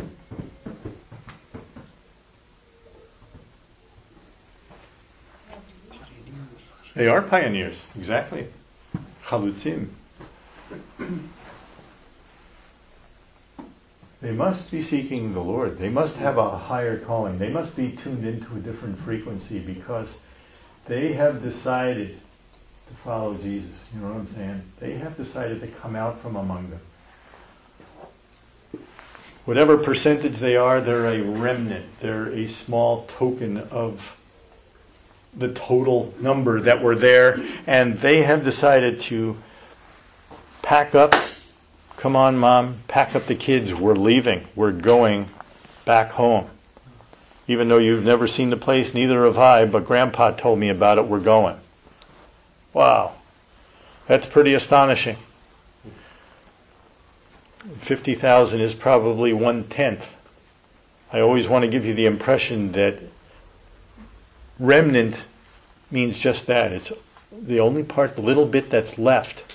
They are pioneers, exactly. Chalutzim. They must be seeking the Lord. They must have a higher calling. They must be tuned into a different frequency because they have decided to follow Jesus. You know what I'm saying? They have decided to come out from among them. Whatever percentage they are, they're a remnant. They're a small token of the total number that were there, and they have decided to pack up. Come on, Mom, pack up the kids. We're leaving. We're going back home. Even though you've never seen the place, neither have I, but Grandpa told me about it. We're going. Wow. That's pretty astonishing. 50,000 is probably 1/10. I always want to give you the impression that remnant means just that. It's the only part, the little bit that's left.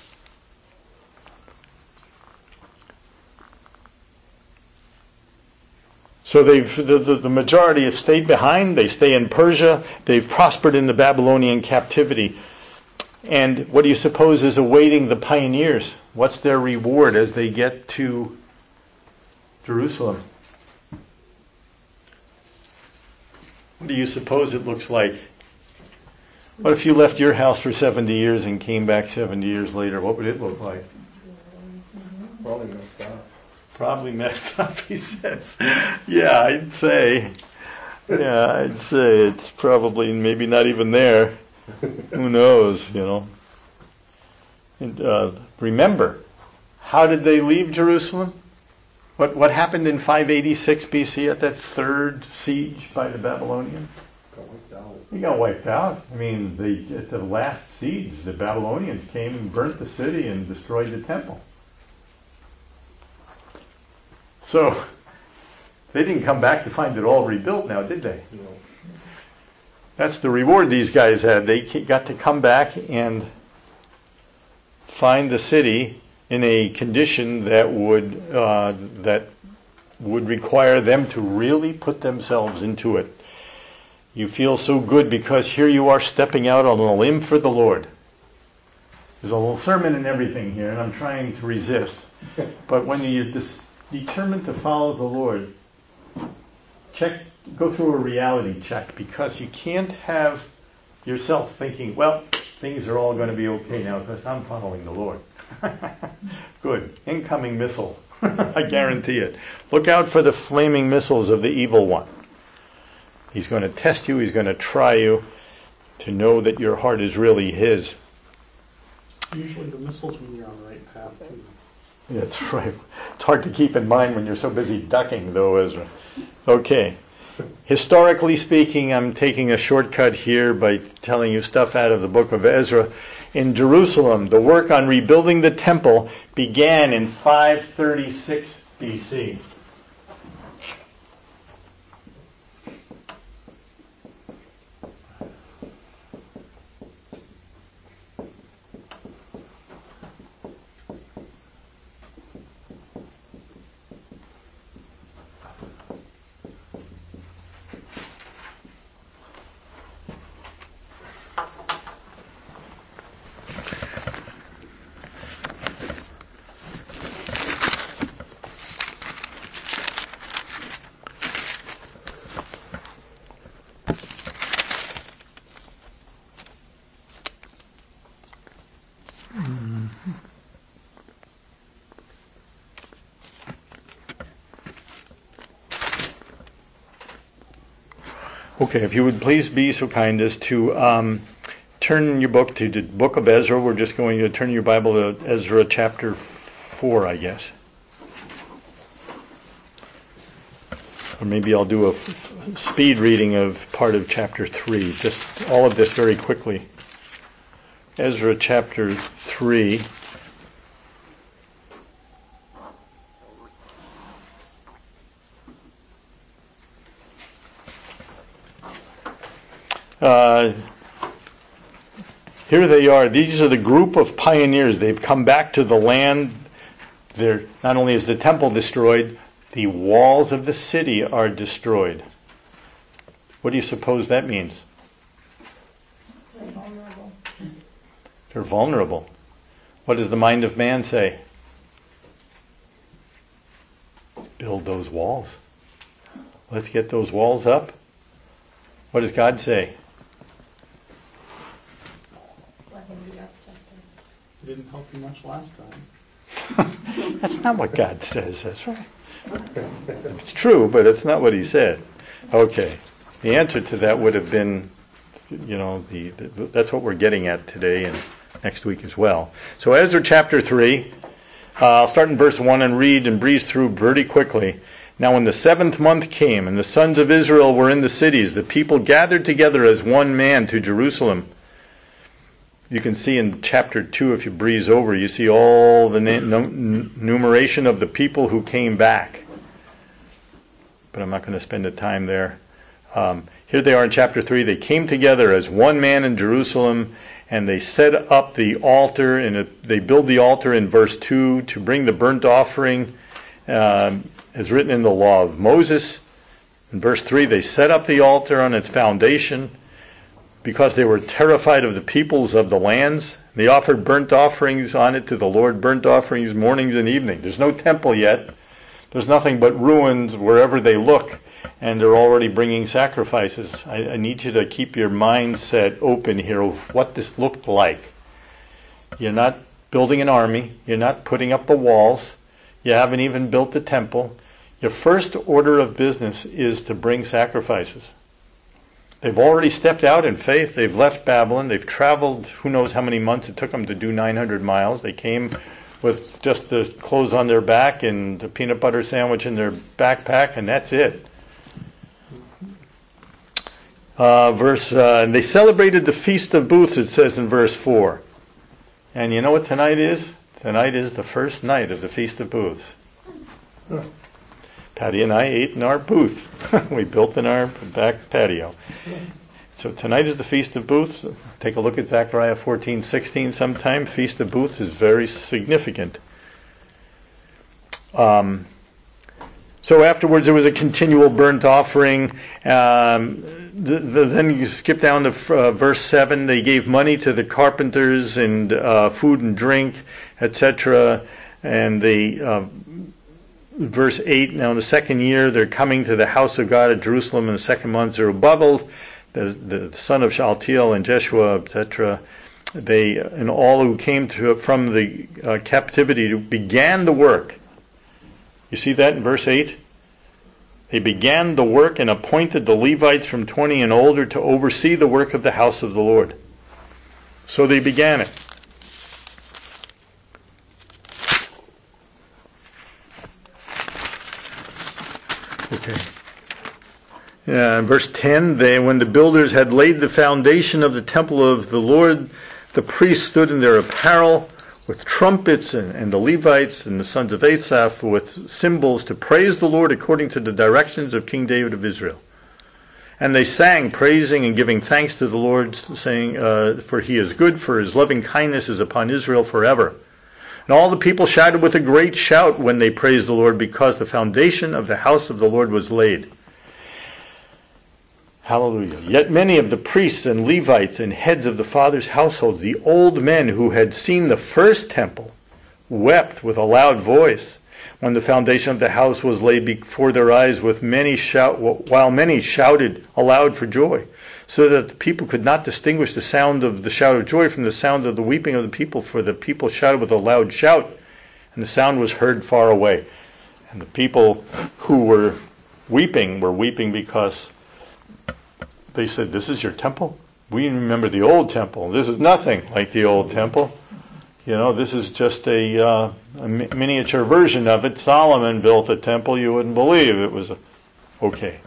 So the majority have stayed behind. They stay in Persia. They've prospered in the Babylonian captivity. And what do you suppose is awaiting the pioneers? What's their reward as they get to Jerusalem? What do you suppose it looks like? What if you left your house for 70 years and came back 70 years later? What would it look like? Probably messed up. Probably messed up, he says. Yeah, I'd say it's probably maybe not even there. Who knows, you know. And, remember, how did they leave Jerusalem? What happened in 586 BC at that third siege by the Babylonians? He got wiped out. I mean, at the last siege, the Babylonians came and burnt the city and destroyed the temple. So, they didn't come back to find it all rebuilt now, did they? No. That's the reward these guys had. They got to come back and find the city in a condition that would require them to really put themselves into it. You feel so good because here you are stepping out on a limb for the Lord. There's a little sermon and everything here, and I'm trying to resist. But when you're determined to follow the Lord, go through a reality check, because you can't have yourself thinking, well, things are all going to be okay now because I'm following the Lord. Good. Incoming missile. I guarantee it. Look out for the flaming missiles of the evil one. He's going to test you. He's going to try you to know that your heart is really his. Usually the missiles when you're on the right path, too. That's right. It's hard to keep in mind when you're so busy ducking, though, Ezra. Okay. Historically speaking, I'm taking a shortcut here by telling you stuff out of the book of Ezra. In Jerusalem, the work on rebuilding the temple began in 536 BC. Okay, if you would please be so kind as to turn your book to the book of Ezra. We're just going to turn your Bible to Ezra chapter 4, I guess. Or maybe I'll do a speed reading of part of chapter 3. Just all of this very quickly. Ezra chapter 3. Here they are. These are the group of pioneers. They've come back to the land. Not only is the temple destroyed, the walls of the city are destroyed. What do you suppose that means? They're vulnerable. They're vulnerable. What does the mind of man say? Build those walls. Let's get those walls up. What does God say? Let him be architect. It didn't help you much last time. That's not what God says. That's right. It's true, but it's not what he said. Okay. The answer to that would have been, that's what we're getting at today and next week as well. So Ezra chapter 3, I'll start in verse 1 and read and breeze through pretty quickly. Now when the 7th month came, and the sons of Israel were in the cities, the people gathered together as one man to Jerusalem. You can see in chapter 2, if you breeze over, you see all the numeration of the people who came back. But I'm not going to spend the time there. Here they are in chapter 3. They came together as one man in Jerusalem, and they set up the altar, and they build the altar in verse 2 to bring the burnt offering as written in the law of Moses. In verse 3, they set up the altar on its foundation because they were terrified of the peoples of the lands. They offered burnt offerings on it to the Lord, burnt offerings mornings and evening. There's no temple yet. There's nothing but ruins wherever they look, and they're already bringing sacrifices. I need you to keep your mindset open here of what this looked like. You're not building an army. You're not putting up the walls. You haven't even built the temple. Your first order of business is to bring sacrifices. They've already stepped out in faith. They've left Babylon. They've traveled who knows how many months it took them to do 900 miles. They came with just the clothes on their back and a peanut butter sandwich in their backpack, and that's it. And they celebrated the Feast of Booths, it says in verse 4. And you know what tonight is? Tonight is the first night of the Feast of Booths. Patty and I ate in our booth. We built in our back patio. So tonight is the Feast of Booths. Take a look at Zechariah 14:16 sometime. Feast of Booths is very significant. So afterwards there was a continual burnt offering. Then you skip down to verse 7. They gave money to the carpenters and food and drink, etc. And verse 8, now in the second year they're coming to the house of God at Jerusalem in the second month. Zerubbabel, the son of Shealtiel, and Jeshua, etc. They and all who came from the captivity began the work. You see that in verse 8? They began the work and appointed the Levites from 20 and older to oversee the work of the house of the Lord. So they began it. Okay. Verse 10, when the builders had laid the foundation of the temple of the Lord, the priests stood in their apparel with trumpets, and the Levites and the sons of Asaph with cymbals to praise the Lord according to the directions of King David of Israel. And they sang, praising and giving thanks to the Lord, saying, for he is good, for his loving kindness is upon Israel forever. And all the people shouted with a great shout when they praised the Lord, because the foundation of the house of the Lord was laid. Hallelujah. Yet many of the priests and Levites and heads of the fathers' households, the old men who had seen the first temple, wept with a loud voice when the foundation of the house was laid before their eyes, while many shouted aloud for joy, so that the people could not distinguish the sound of the shout of joy from the sound of the weeping of the people, for the people shouted with a loud shout, and the sound was heard far away. And the people who were weeping because they said, this is your temple? We remember the old temple. This is nothing like the old temple. This is just a miniature version of it. Solomon built a temple you wouldn't believe. It was okay.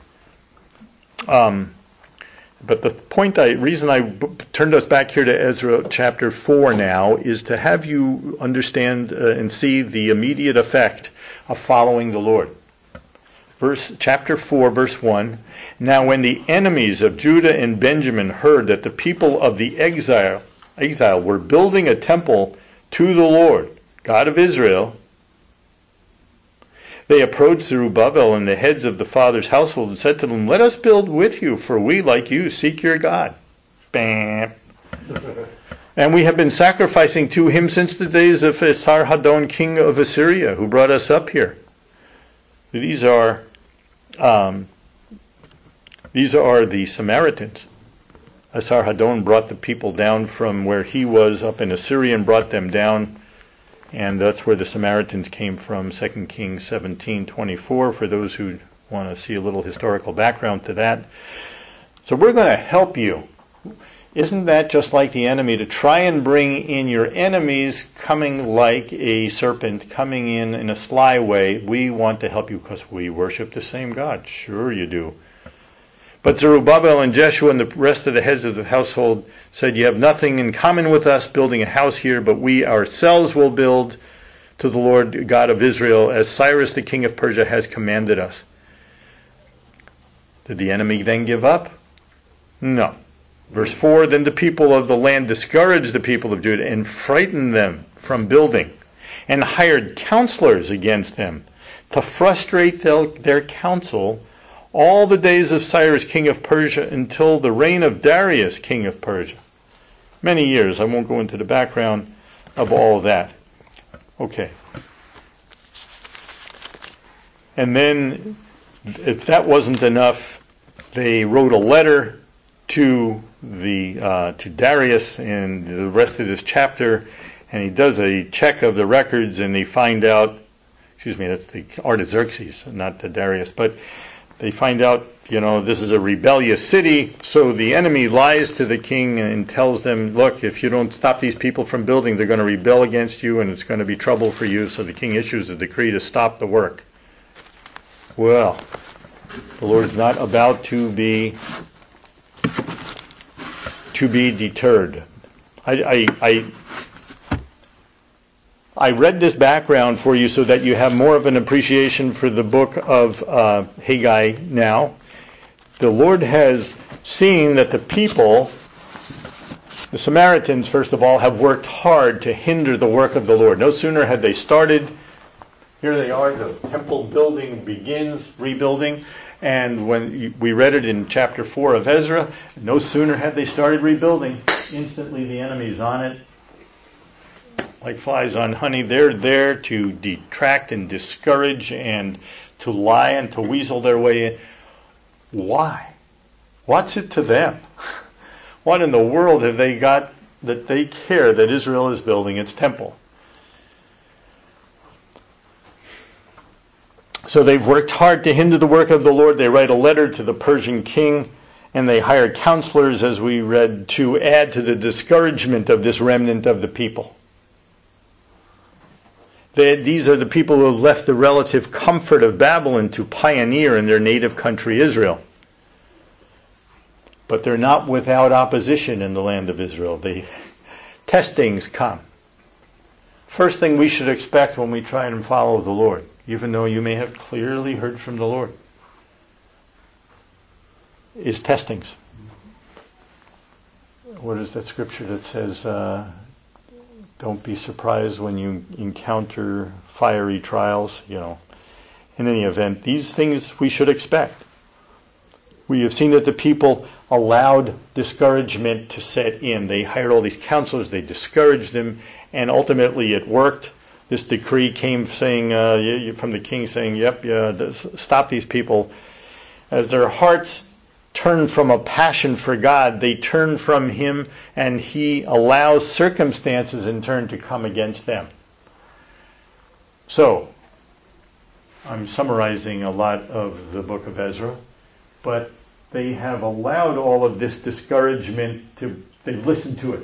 But the reason I turned us back here to Ezra chapter 4 now is to have you understand and see the immediate effect of following the Lord. Chapter 4, verse 1. Now when the enemies of Judah and Benjamin heard that the people of the exile were building a temple to the Lord, God of Israel, they approached Zerubbabel and the heads of the fathers' household and said to them, let us build with you, for we, like you, seek your God. Bam. And we have been sacrificing to him since the days of Esarhaddon, king of Assyria, who brought us up here. These are the Samaritans. Esarhaddon brought the people down from where he was up in Assyria and brought them down, and that's where the Samaritans came from, 2 Kings 17:24, for those who want to see a little historical background to that. So we're going to help you. Isn't that just like the enemy, to try and bring in your enemies coming like a serpent, coming in a sly way? We want to help you because we worship the same God. Sure you do. But Zerubbabel and Jeshua and the rest of the heads of the household said, you have nothing in common with us building a house here, but we ourselves will build to the Lord God of Israel, as Cyrus the king of Persia has commanded us. Did the enemy then give up? No. Verse 4, then the people of the land discouraged the people of Judah and frightened them from building, and hired counselors against them to frustrate their counsel all the days of Cyrus king of Persia until the reign of Darius king of Persia. Many years. I won't go into the background of all of that. Okay. And then, if that wasn't enough, they wrote a letter to Darius in the rest of this chapter, and he does a check of the records, and they find out, that's the Artaxerxes, not the Darius, but they find out, this is a rebellious city, so the enemy lies to the king and tells them, look, if you don't stop these people from building, they're going to rebel against you, and it's going to be trouble for you, so the king issues a decree to stop the work. Well, the Lord is not about to be deterred. I read this background for you so that you have more of an appreciation for the book of Haggai now. the Lord has seen that the people, the Samaritans, first of all, have worked hard to hinder the work of the Lord. No sooner had they started, here they are, the temple building begins, rebuilding, and when we read it in chapter 4 of Ezra, no sooner had they started rebuilding, instantly the enemy's on it. Like flies on honey, they're there to detract and discourage and to lie and to weasel their way in. Why? What's it to them? What in the world have they got that they care that Israel is building its temple? So they've worked hard to hinder the work of the Lord. They write a letter to the Persian king, and they hire counselors, as we read, to add to the discouragement of this remnant of the people. These are the people who have left the relative comfort of Babylon to pioneer in their native country, Israel. But they're not without opposition in the land of Israel. The testings come. First thing we should expect when we try and follow the Lord, even though you may have clearly heard from the Lord, is testings. What is that scripture that says, don't be surprised when you encounter fiery trials, In any event, these things we should expect. We have seen that the people allowed discouragement to set in. They hired all these counselors, they discouraged them, and ultimately it worked. This decree came saying, from the king saying, stop these people. As their hearts turn from a passion for God, they turn from Him, and He allows circumstances in turn to come against them. So, I'm summarizing a lot of the book of Ezra, but they have allowed all of this discouragement they've listened to it.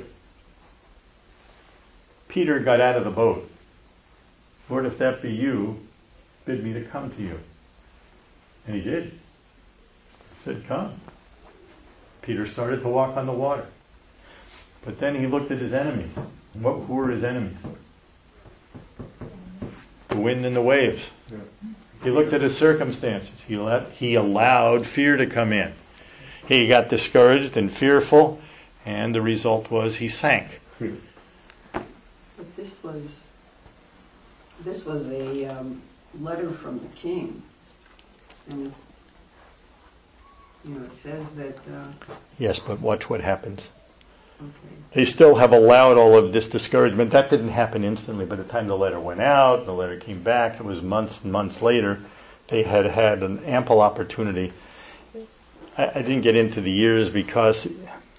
Peter got out of the boat. Lord, if that be you, bid me to come to you. And he did. He said, come. Peter started to walk on the water. But then he looked at his enemies. Who were his enemies? The wind and the waves. Yeah. He looked at his circumstances. He allowed fear to come in. He got discouraged and fearful, and the result was he sank. But this was a letter from the king, and it says that. Yes, but watch what happens. Okay. They still have allowed all of this discouragement. That didn't happen instantly. By the time the letter went out, the letter came back, it was months and months later. They had had an ample opportunity. I didn't get into the years because,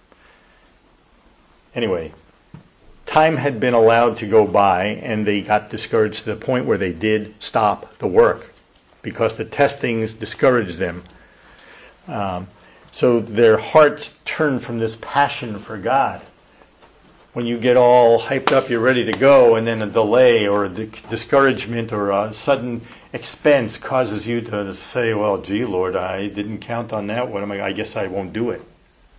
anyway, time had been allowed to go by, and they got discouraged to the point where they did stop the work because the testings discouraged them. So their hearts turned from this passion for God. When you get all hyped up, you're ready to go, and then a delay or a discouragement or a sudden expense causes you to say, well, gee, Lord, I didn't count on that. I guess I won't do it.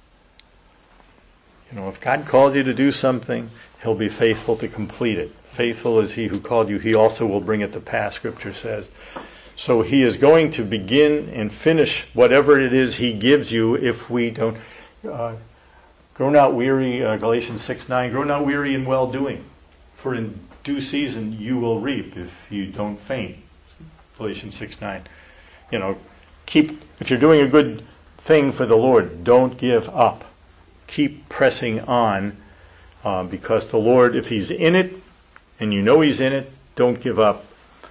If God called you to do something, He'll be faithful to complete it. Faithful is He who called you. He also will bring it to pass, Scripture says. So He is going to begin and finish whatever it is He gives you if we don't. Grow not weary, Galatians 6:9, grow not weary in well-doing, for in due season you will reap if you don't faint. Galatians 6:9. If you're doing a good thing for the Lord, don't give up. Keep pressing on, because the Lord, if He's in it, and you know He's in it, don't give up.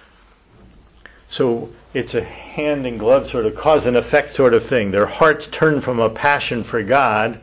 So it's a hand and glove sort of cause and effect sort of thing. Their hearts turn from a passion for God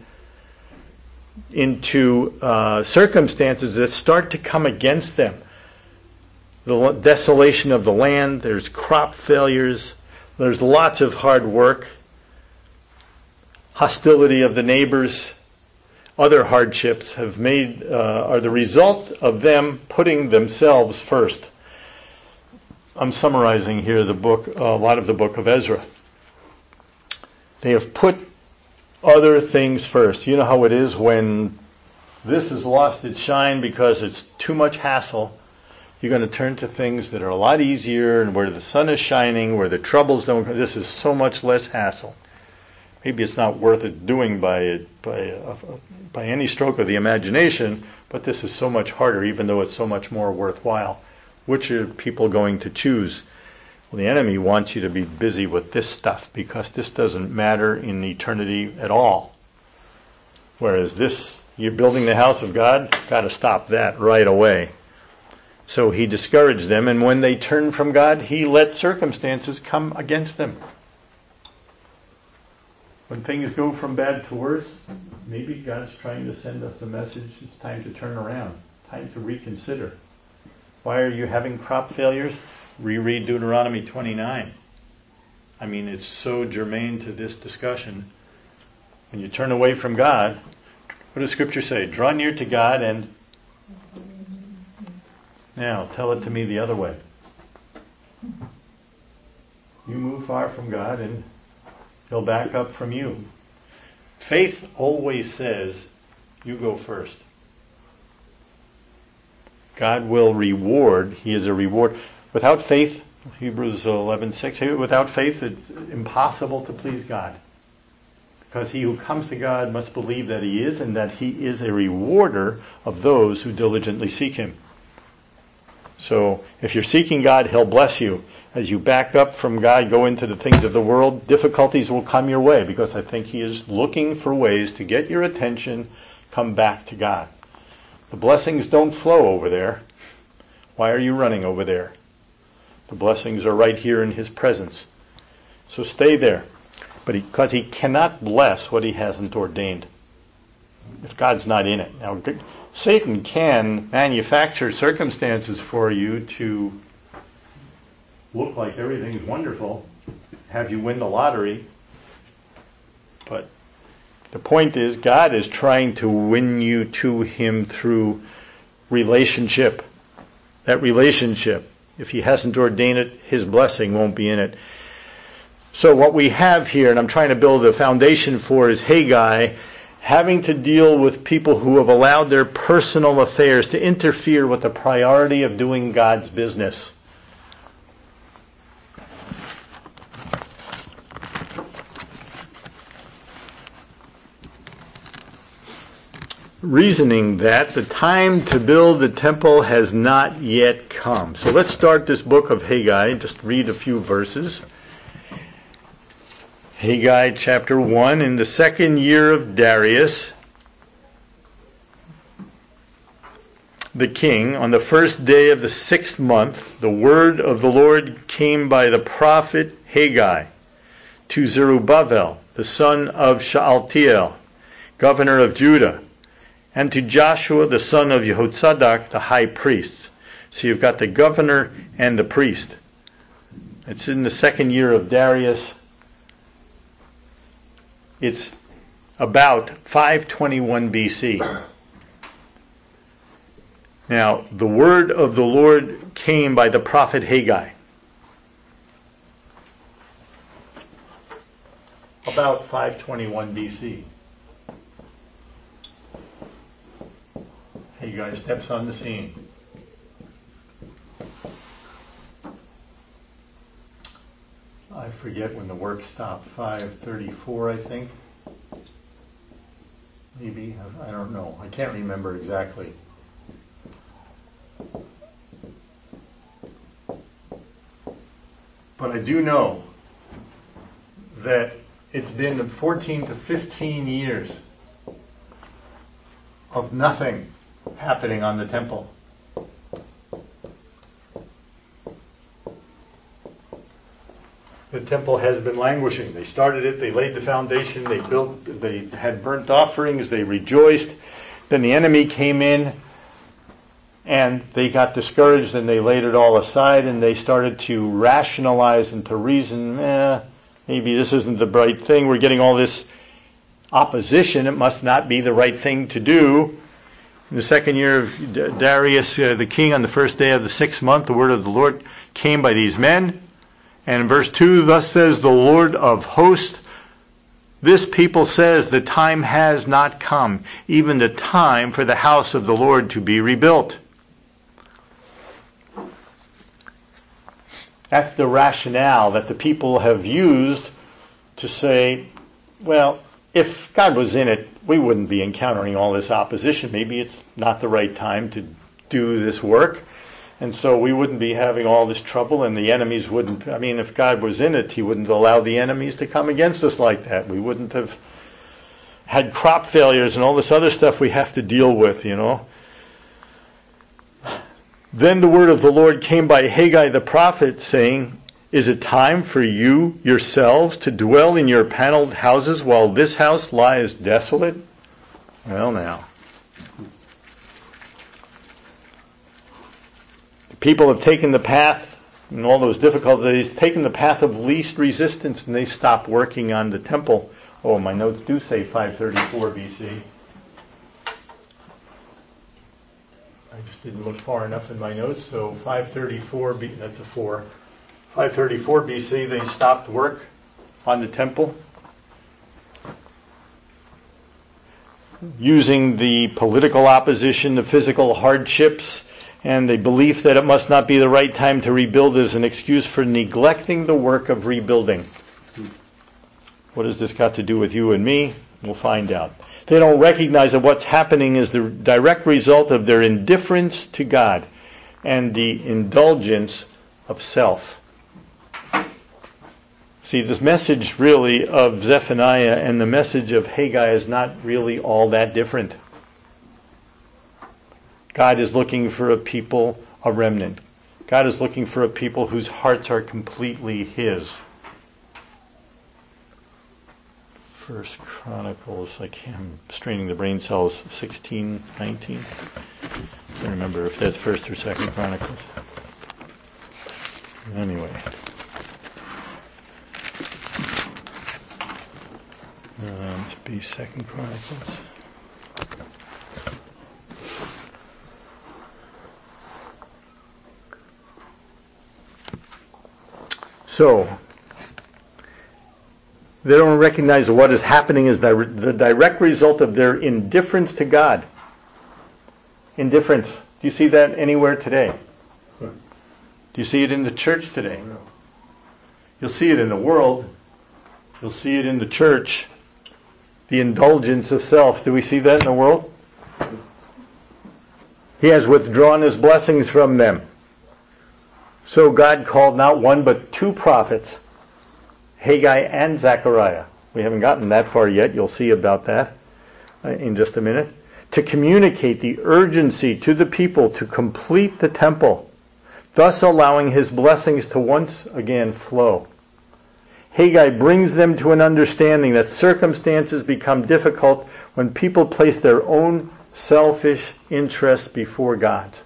into circumstances that start to come against them. The desolation of the land, there's crop failures, there's lots of hard work, hostility of the neighbors, other hardships are the result of them putting themselves first. I'm summarizing here a lot of the book of Ezra. They have put other things first. You know how it is when this has lost its shine because it's too much hassle. You're going to turn to things that are a lot easier and where the sun is shining, where the troubles don't. This is so much less hassle. Maybe it's not worth it doing by any stroke of the imagination, but this is so much harder, even though it's so much more worthwhile. Which are people going to choose? Well, the enemy wants you to be busy with this stuff because this doesn't matter in eternity at all. Whereas this, you're building the house of God, got to stop that right away. So he discouraged them, and when they turned from God, he let circumstances come against them. When things go from bad to worse, maybe God's trying to send us a message. It's time to turn around, time to reconsider. Why are you having crop failures? Reread Deuteronomy 29. I mean, it's so germane to this discussion. When you turn away from God, what does Scripture say? Draw near to God and... Now, tell it to me the other way. You move far from God and He'll back up from you. Faith always says, you go first. God will reward. He is a reward. Without faith, Hebrews 11:6, without faith it's impossible to please God. Because he who comes to God must believe that He is and that He is a rewarder of those who diligently seek Him. So if you're seeking God, He'll bless you. As you back up from God, go into the things of the world, difficulties will come your way because I think He is looking for ways to get your attention, come back to God. The blessings don't flow over there. Why are you running over there? The blessings are right here in His presence. So stay there. But because He cannot bless what He hasn't ordained. If God's not in it. Now, Satan can manufacture circumstances for you to look like everything's wonderful, have you win the lottery. But the point is, God is trying to win you to Him through relationship. That relationship, if He hasn't ordained it, His blessing won't be in it. So what we have here, and I'm trying to build a foundation for, is Haggai having to deal with people who have allowed their personal affairs to interfere with the priority of doing God's business. Reasoning that the time to build the temple has not yet come. So let's start this book of Haggai, just read a few verses. Haggai chapter 1, in the second year of Darius, the king, on the first day of the 6th month, the word of the Lord came by the prophet Haggai to Zerubbabel, the son of Shealtiel, governor of Judah, and to Joshua, the son of Jehozadak, the high priest. So you've got the governor and the priest. It's in the second year of Darius. It's about 521 BC. Now, the word of the Lord came by the prophet Haggai. About 521 BC. Haggai steps on the scene. I forget when the work stopped. 534, I think. Maybe. I don't know. I can't remember exactly. But I do know that it's been 14 to 15 years of nothing happening on the temple. The temple has been languishing. They started it, they laid the foundation, they built, they had burnt offerings, they rejoiced. Then the enemy came in and they got discouraged and they laid it all aside and they started to rationalize and to reason, maybe this isn't the right thing. We're getting all this opposition. It must not be the right thing to do. In the second year of Darius, the king, on the first day of the 6th month, the word of the Lord came by these men. And in verse 2, thus says the Lord of hosts, this people says the time has not come, even the time for the house of the Lord to be rebuilt. That's the rationale that the people have used to say, Well, if God was in it, we wouldn't be encountering all this opposition. Maybe it's not the right time to do this work. And so we wouldn't be having all this trouble, and the enemies wouldn't. I mean, if God was in it, He wouldn't allow the enemies to come against us like that. We wouldn't have had crop failures and all this other stuff we have to deal with, you know. Then the word of the Lord came by Haggai the prophet, saying, "Is it time for you yourselves to dwell in your paneled houses while this house lies desolate?" Well, now. People have taken the path, and all those difficulties, taken the path of least resistance, and they stopped working on the temple. Oh, my notes do say 534 BC. I just didn't look far enough in my notes, so 534, that's a 4. 534 BC, they stopped work on the temple, using the political opposition, the physical hardships, and the belief that it must not be the right time to rebuild as an excuse for neglecting the work of rebuilding. What has this got to do with you and me? We'll find out. They don't recognize that what's happening is the direct result of their indifference to God and the indulgence of self. See, this message really of Zephaniah and the message of Haggai is not really all that different. God is looking for a people, a remnant. God is looking for a people whose hearts are completely His. First Chronicles, I'm straining the brain cells, 16, 19. I don't remember if that's First or Second Chronicles. Anyway. Must be Second Chronicles. So, they don't recognize what is happening is the direct result of their indifference to God. Indifference. Do you see that anywhere today? Do you see it in the church today? You'll see it in the world. You'll see it in the church. The indulgence of self. Do we see that in the world? He has withdrawn His blessings from them. So God called not one but two prophets, Haggai and Zechariah. We haven't gotten that far yet. You'll see about that in just a minute. To communicate the urgency to the people to complete the temple, thus allowing His blessings to once again flow. Haggai brings them to an understanding that circumstances become difficult when people place their own selfish interests before God's.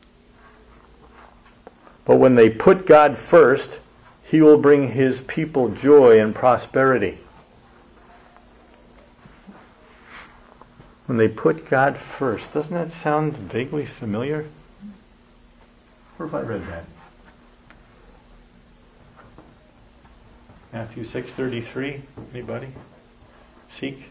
But when they put God first, He will bring His people joy and prosperity. When they put God first. Doesn't that sound vaguely familiar? Where have I read that? Matthew 6:33. Anybody? Seek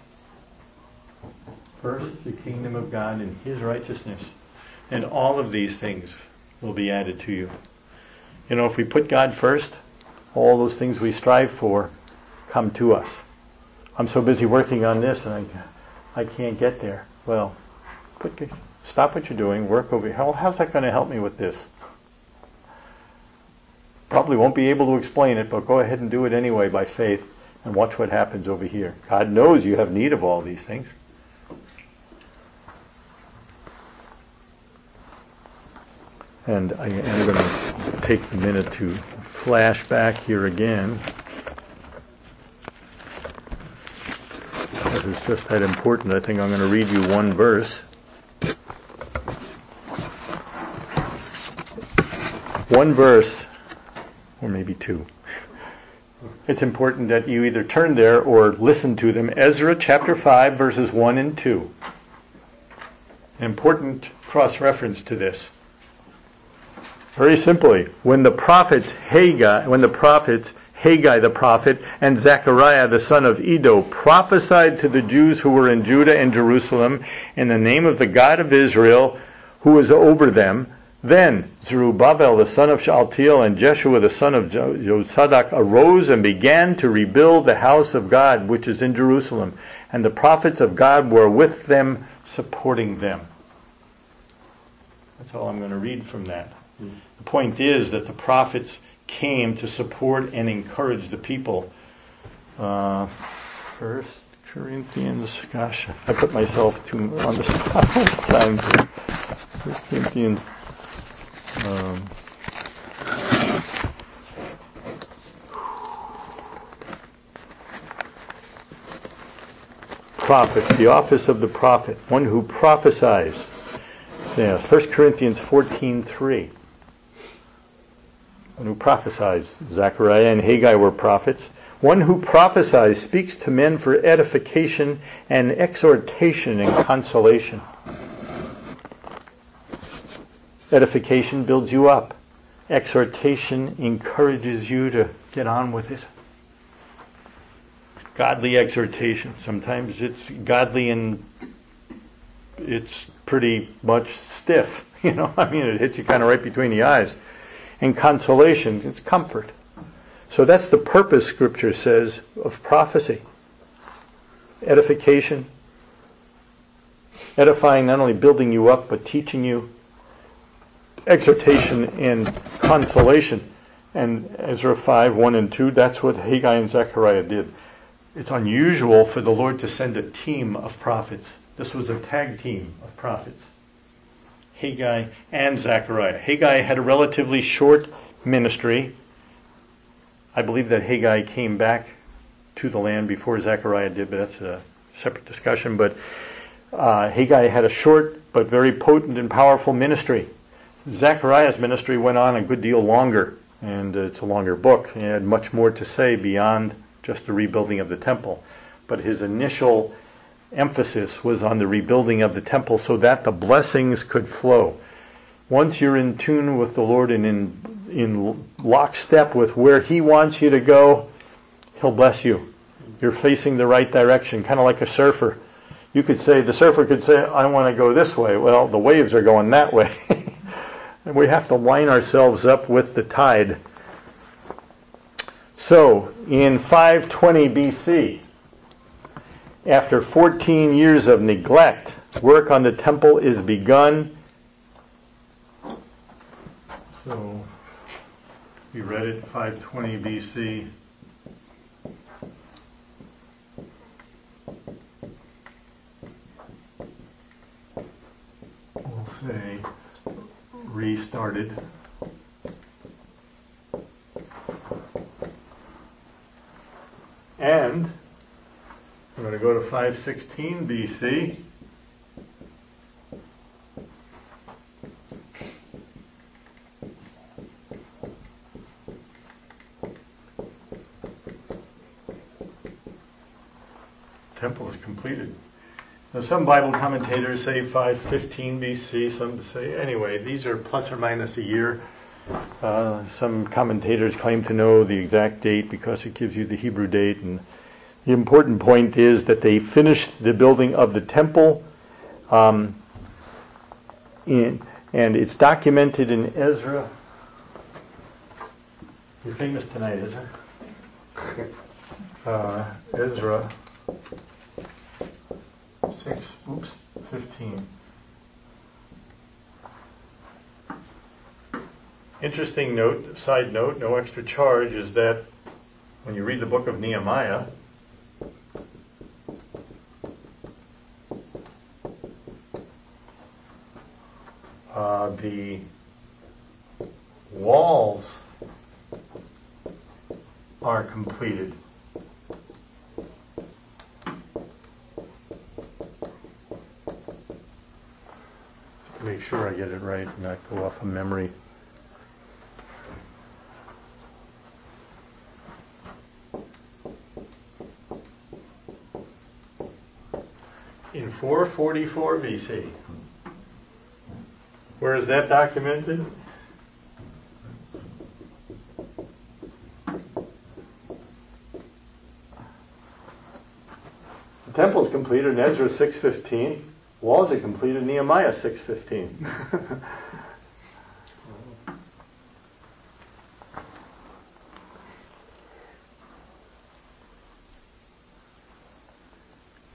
first the kingdom of God and His righteousness, and all of these things will be added to you. You know, if we put God first, all those things we strive for come to us. I'm so busy working on this and I can't get there. Well, stop what you're doing, work over here. How's that going to help me with this? Probably won't be able to explain it, but go ahead and do it anyway by faith and watch what happens over here. God knows you have need of all these things. And I am going to take a minute to flash back here again, because it's just that important. I think I'm going to read you one verse. One verse, or maybe two. It's important that you either turn there or listen to them. Ezra chapter 5, verses 1 and 2. An important cross-reference to this. Very simply, when the prophets Haggai the prophet and Zechariah the son of Iddo prophesied to the Jews who were in Judah and Jerusalem in the name of the God of Israel who was over them, Then Zerubbabel the son of Shealtiel and Jeshua the son of Josadak arose and began to rebuild the house of God which is in Jerusalem, and the prophets of God were with them, supporting them. That's all I'm going to read from that. The point is that the prophets came to support and encourage the people. 1 Corinthians, gosh, I put myself on the spot all the time. 1 Corinthians. Prophet, the office of the prophet, one who prophesies. 1 Corinthians 14:3. One who prophesies. Zechariah and Haggai were prophets. One who prophesies speaks to men for edification and exhortation and consolation. Edification builds you up. Exhortation encourages you to get on with it. Godly exhortation. Sometimes it's godly and it's pretty much stiff. It hits you kind of right between the eyes. And consolation, it's comfort. So that's the purpose, Scripture says, of prophecy. Edification. Edifying, not only building you up, but teaching you. Exhortation and consolation. And Ezra 5:1 and 2, that's what Haggai and Zechariah did. It's unusual for the Lord to send a team of prophets. This was a tag team of prophets. Haggai and Zechariah. Haggai had a relatively short ministry. I believe that Haggai came back to the land before Zechariah did, but that's a separate discussion. But Haggai had a short but very potent and powerful ministry. Zechariah's ministry went on a good deal longer, and it's a longer book. He had much more to say beyond just the rebuilding of the temple. But his initial emphasis was on the rebuilding of the temple so that the blessings could flow. Once you're in tune with the Lord and in lockstep with where He wants you to go, He'll bless you. You're facing the right direction, kind of like a surfer. The surfer could say, I want to go this way. Well, the waves are going that way. And we have to line ourselves up with the tide. So, in 520 BC, after 14 years of neglect, work on the temple is begun. So, we read it, 520 BC. We'll say restarted. And we're going to go to 516 BC. Temple is completed. Now, some Bible commentators say 515 BC, some say, anyway, these are plus or minus a year. Some commentators claim to know the exact date because it gives you the Hebrew date. And the important point is that they finished the building of the temple, and it's documented in Ezra. You're famous tonight, Ezra. Ezra 15. Interesting note, side note, no extra charge, is that when you read the book of Nehemiah, the walls are completed. To make sure I get it right and not go off of memory. In 444 BC. Where is that documented? The temple is completed in Ezra 6:15. Walls are completed in Nehemiah 6:15.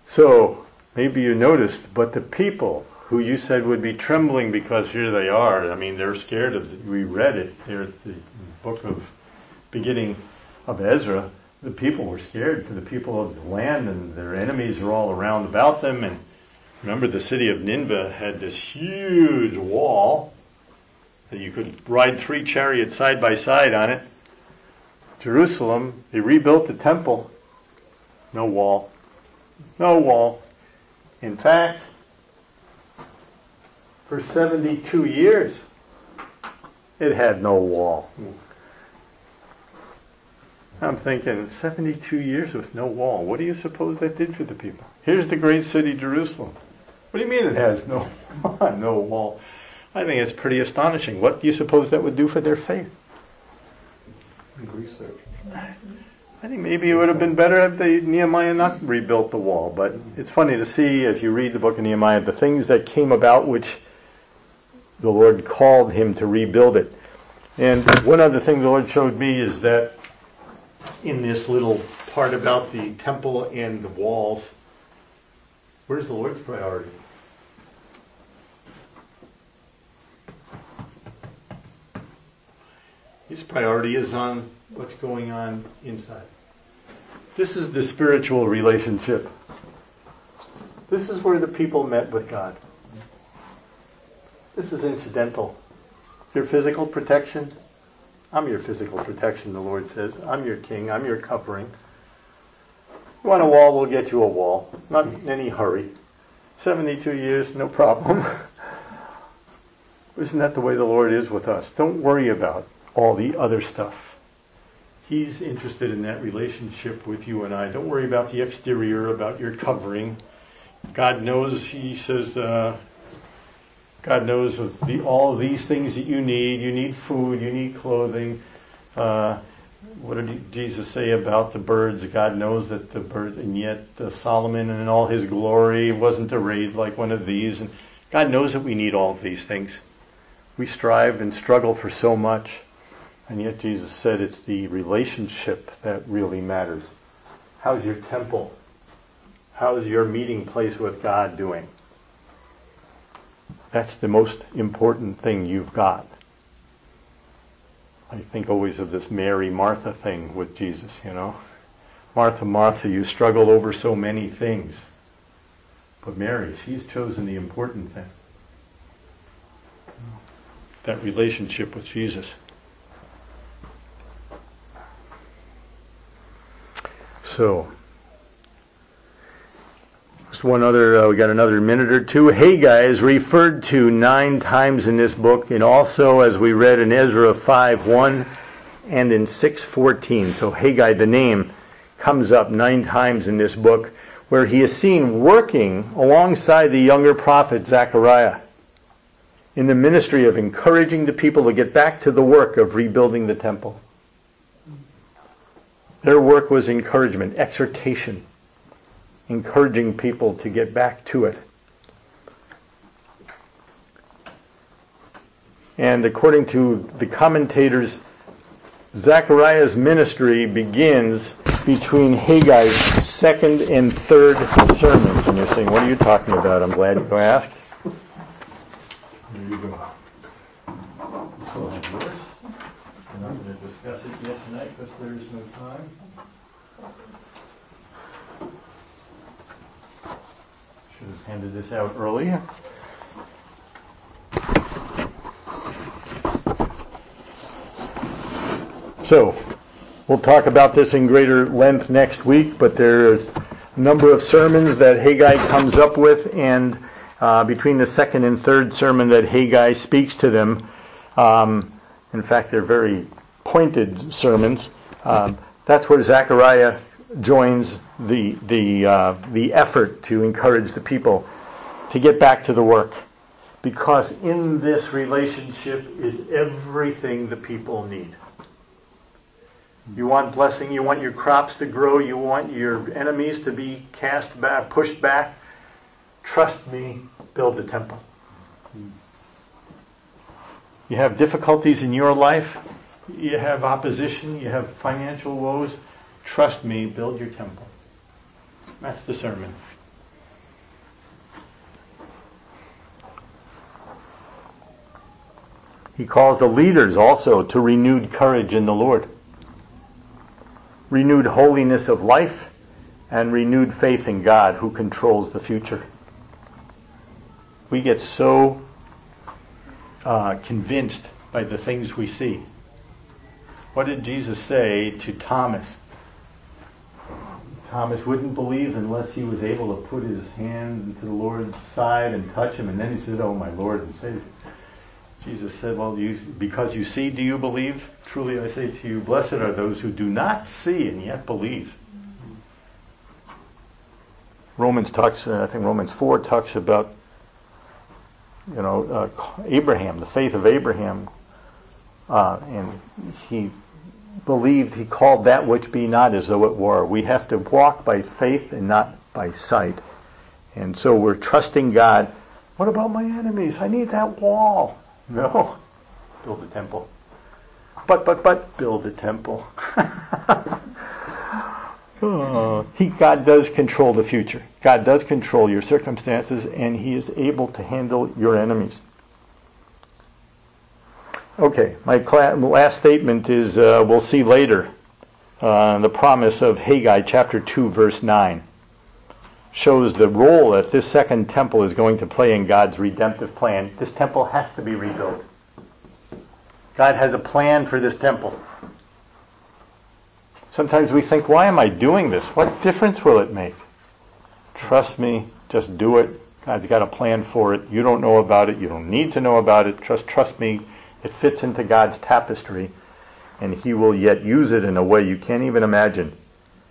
So, maybe you noticed, but the people who you said would be trembling because here they are, I mean, they're scared of, we read it there at the book of beginning of Ezra, the people were scared for the people of the land, and their enemies are all around about them. And remember, the city of Nineveh had this huge wall that you could ride 3 chariots side by side on it. Jerusalem, they rebuilt the temple. No wall. No wall. In fact, for 72 years, it had no wall. I'm thinking, 72 years with no wall. What do you suppose that did for the people? Here's the great city, Jerusalem. What do you mean it has no wall? I think it's pretty astonishing. What do you suppose that would do for their faith? Research. I think maybe it would have been better if Nehemiah not rebuilt the wall. But it's funny to see, if you read the book of Nehemiah, the things that came about which the Lord called him to rebuild it. And one other thing the Lord showed me is that in this little part about the temple and the walls, where's the Lord's priority? His priority is on what's going on inside. This is the spiritual relationship. This is where the people met with God. This is incidental. Your physical protection, I'm your physical protection, the Lord says. I'm your king. I'm your covering. You want a wall, we'll get you a wall. Not in any hurry. 72 years, no problem. Isn't that the way the Lord is with us? Don't worry about all the other stuff. He's interested in that relationship with you and I. Don't worry about the exterior, about your covering. God knows, he says, God knows of all of these things that you need. You need food, you need clothing. What did Jesus say about the birds? God knows that the birds, and yet Solomon in all his glory wasn't arrayed like one of these. And God knows that we need all of these things. We strive and struggle for so much. And yet Jesus said it's the relationship that really matters. How's your temple? How's your meeting place with God doing? That's the most important thing you've got. I think always of this Mary, Martha thing with Jesus, you know. Martha, Martha, you struggle over so many things. But Mary, she's chosen the important thing. That relationship with Jesus. So, just one other, we got another minute or two. Haggai is referred to 9 times in this book, and also, as we read in Ezra 5:1 and in 6:14. So Haggai, the name, comes up 9 times in this book, where he is seen working alongside the younger prophet Zechariah in the ministry of encouraging the people to get back to the work of rebuilding the temple. Their work was encouragement, exhortation, encouraging people to get back to it. And according to the commentators, Zechariah's ministry begins between Haggai's 2nd and 3rd sermons. And you're saying, what are you talking about? I'm glad you asked. There you go. So that's yours. And I'm going to discuss it yet tonight because there is no time. Should have handed this out early. So, we'll talk about this in greater length next week, but there's a number of sermons that Haggai comes up with, and between the 2nd and 3rd sermon that Haggai speaks to them, in fact, they're very pointed sermons. That's where Zechariah joins the effort to encourage the people to get back to the work. Because in this relationship is everything the people need. You want blessing, you want your crops to grow, you want your enemies to be cast back, pushed back. Trust me, build the temple. You have difficulties in your life, you have opposition, you have financial woes. Trust me, build your temple. That's the sermon. He calls the leaders also to renewed courage in the Lord, renewed holiness of life, and renewed faith in God who controls the future. We get so convinced by the things we see. What did Jesus say to Thomas? Thomas wouldn't believe unless he was able to put his hand into the Lord's side and touch him, and then he said, "Oh, my Lord and Savior." Jesus said, "Well, because you see, do you believe? Truly I say to you, blessed are those who do not see and yet believe." Romans 4 talks about, Abraham, the faith of Abraham, and he believed, he called that which be not as though it were. We have to walk by faith and not by sight. And so we're trusting God. What about my enemies? I need that wall. No. Build a temple. But build a temple. God does control the future. God does control your circumstances, and He is able to handle your enemies. Okay, my last statement is, we'll see later, the promise of Haggai chapter 2 verse 9 shows the role that this second temple is going to play in God's redemptive plan. This temple has to be rebuilt. God has a plan for this temple. Sometimes we think, why am I doing this? What difference will it make? Trust me, just do it. God's got a plan for it. You don't know about it. You don't need to know about it. Trust me. It fits into God's tapestry, and He will yet use it in a way you can't even imagine.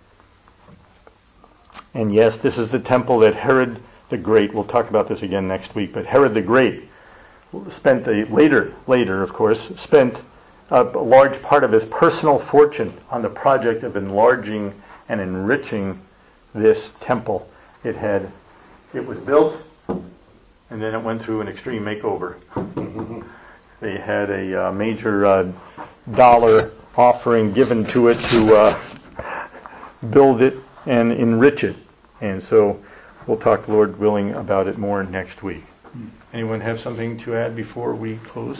And yes, this is the temple that Herod the Great, we'll talk about this again next week, but Herod the Great spent later, of course, spent a large part of his personal fortune on the project of enlarging and enriching this temple. It was built, and then it went through an extreme makeover. They had a major dollar offering given to it to build it and enrich it. And so we'll talk, Lord willing, about it more next week. Anyone have something to add before we close?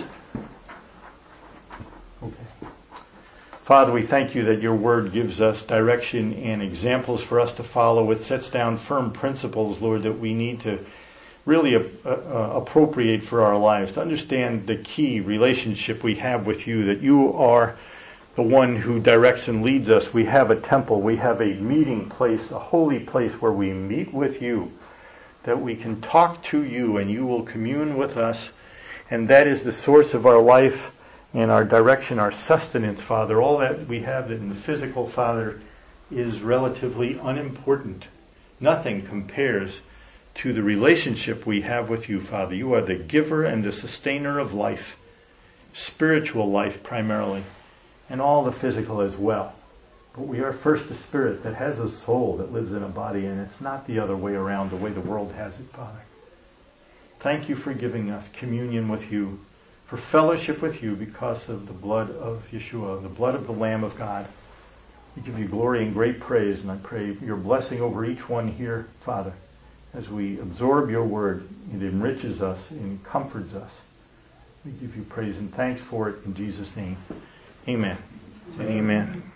Okay. Father, we thank you that your word gives us direction and examples for us to follow. It sets down firm principles, Lord, that we need to really appropriate for our lives, to understand the key relationship we have with you, that you are the one who directs and leads us. We have a temple, we have a meeting place, a holy place where we meet with you, that we can talk to you and you will commune with us, and that is the source of our life and our direction, our sustenance, Father. All that we have in the physical, Father, is relatively unimportant. Nothing compares to the relationship we have with you, Father. You are the giver and the sustainer of life, spiritual life primarily, and all the physical as well. But we are first a spirit that has a soul that lives in a body, and it's not the other way around, the way the world has it, Father. Thank you for giving us communion with you, for fellowship with you because of the blood of Yeshua, the blood of the Lamb of God. We give you glory and great praise, and I pray your blessing over each one here, Father. As we absorb your word, it enriches us and comforts us. We give you praise and thanks for it in Jesus' name. Amen and amen.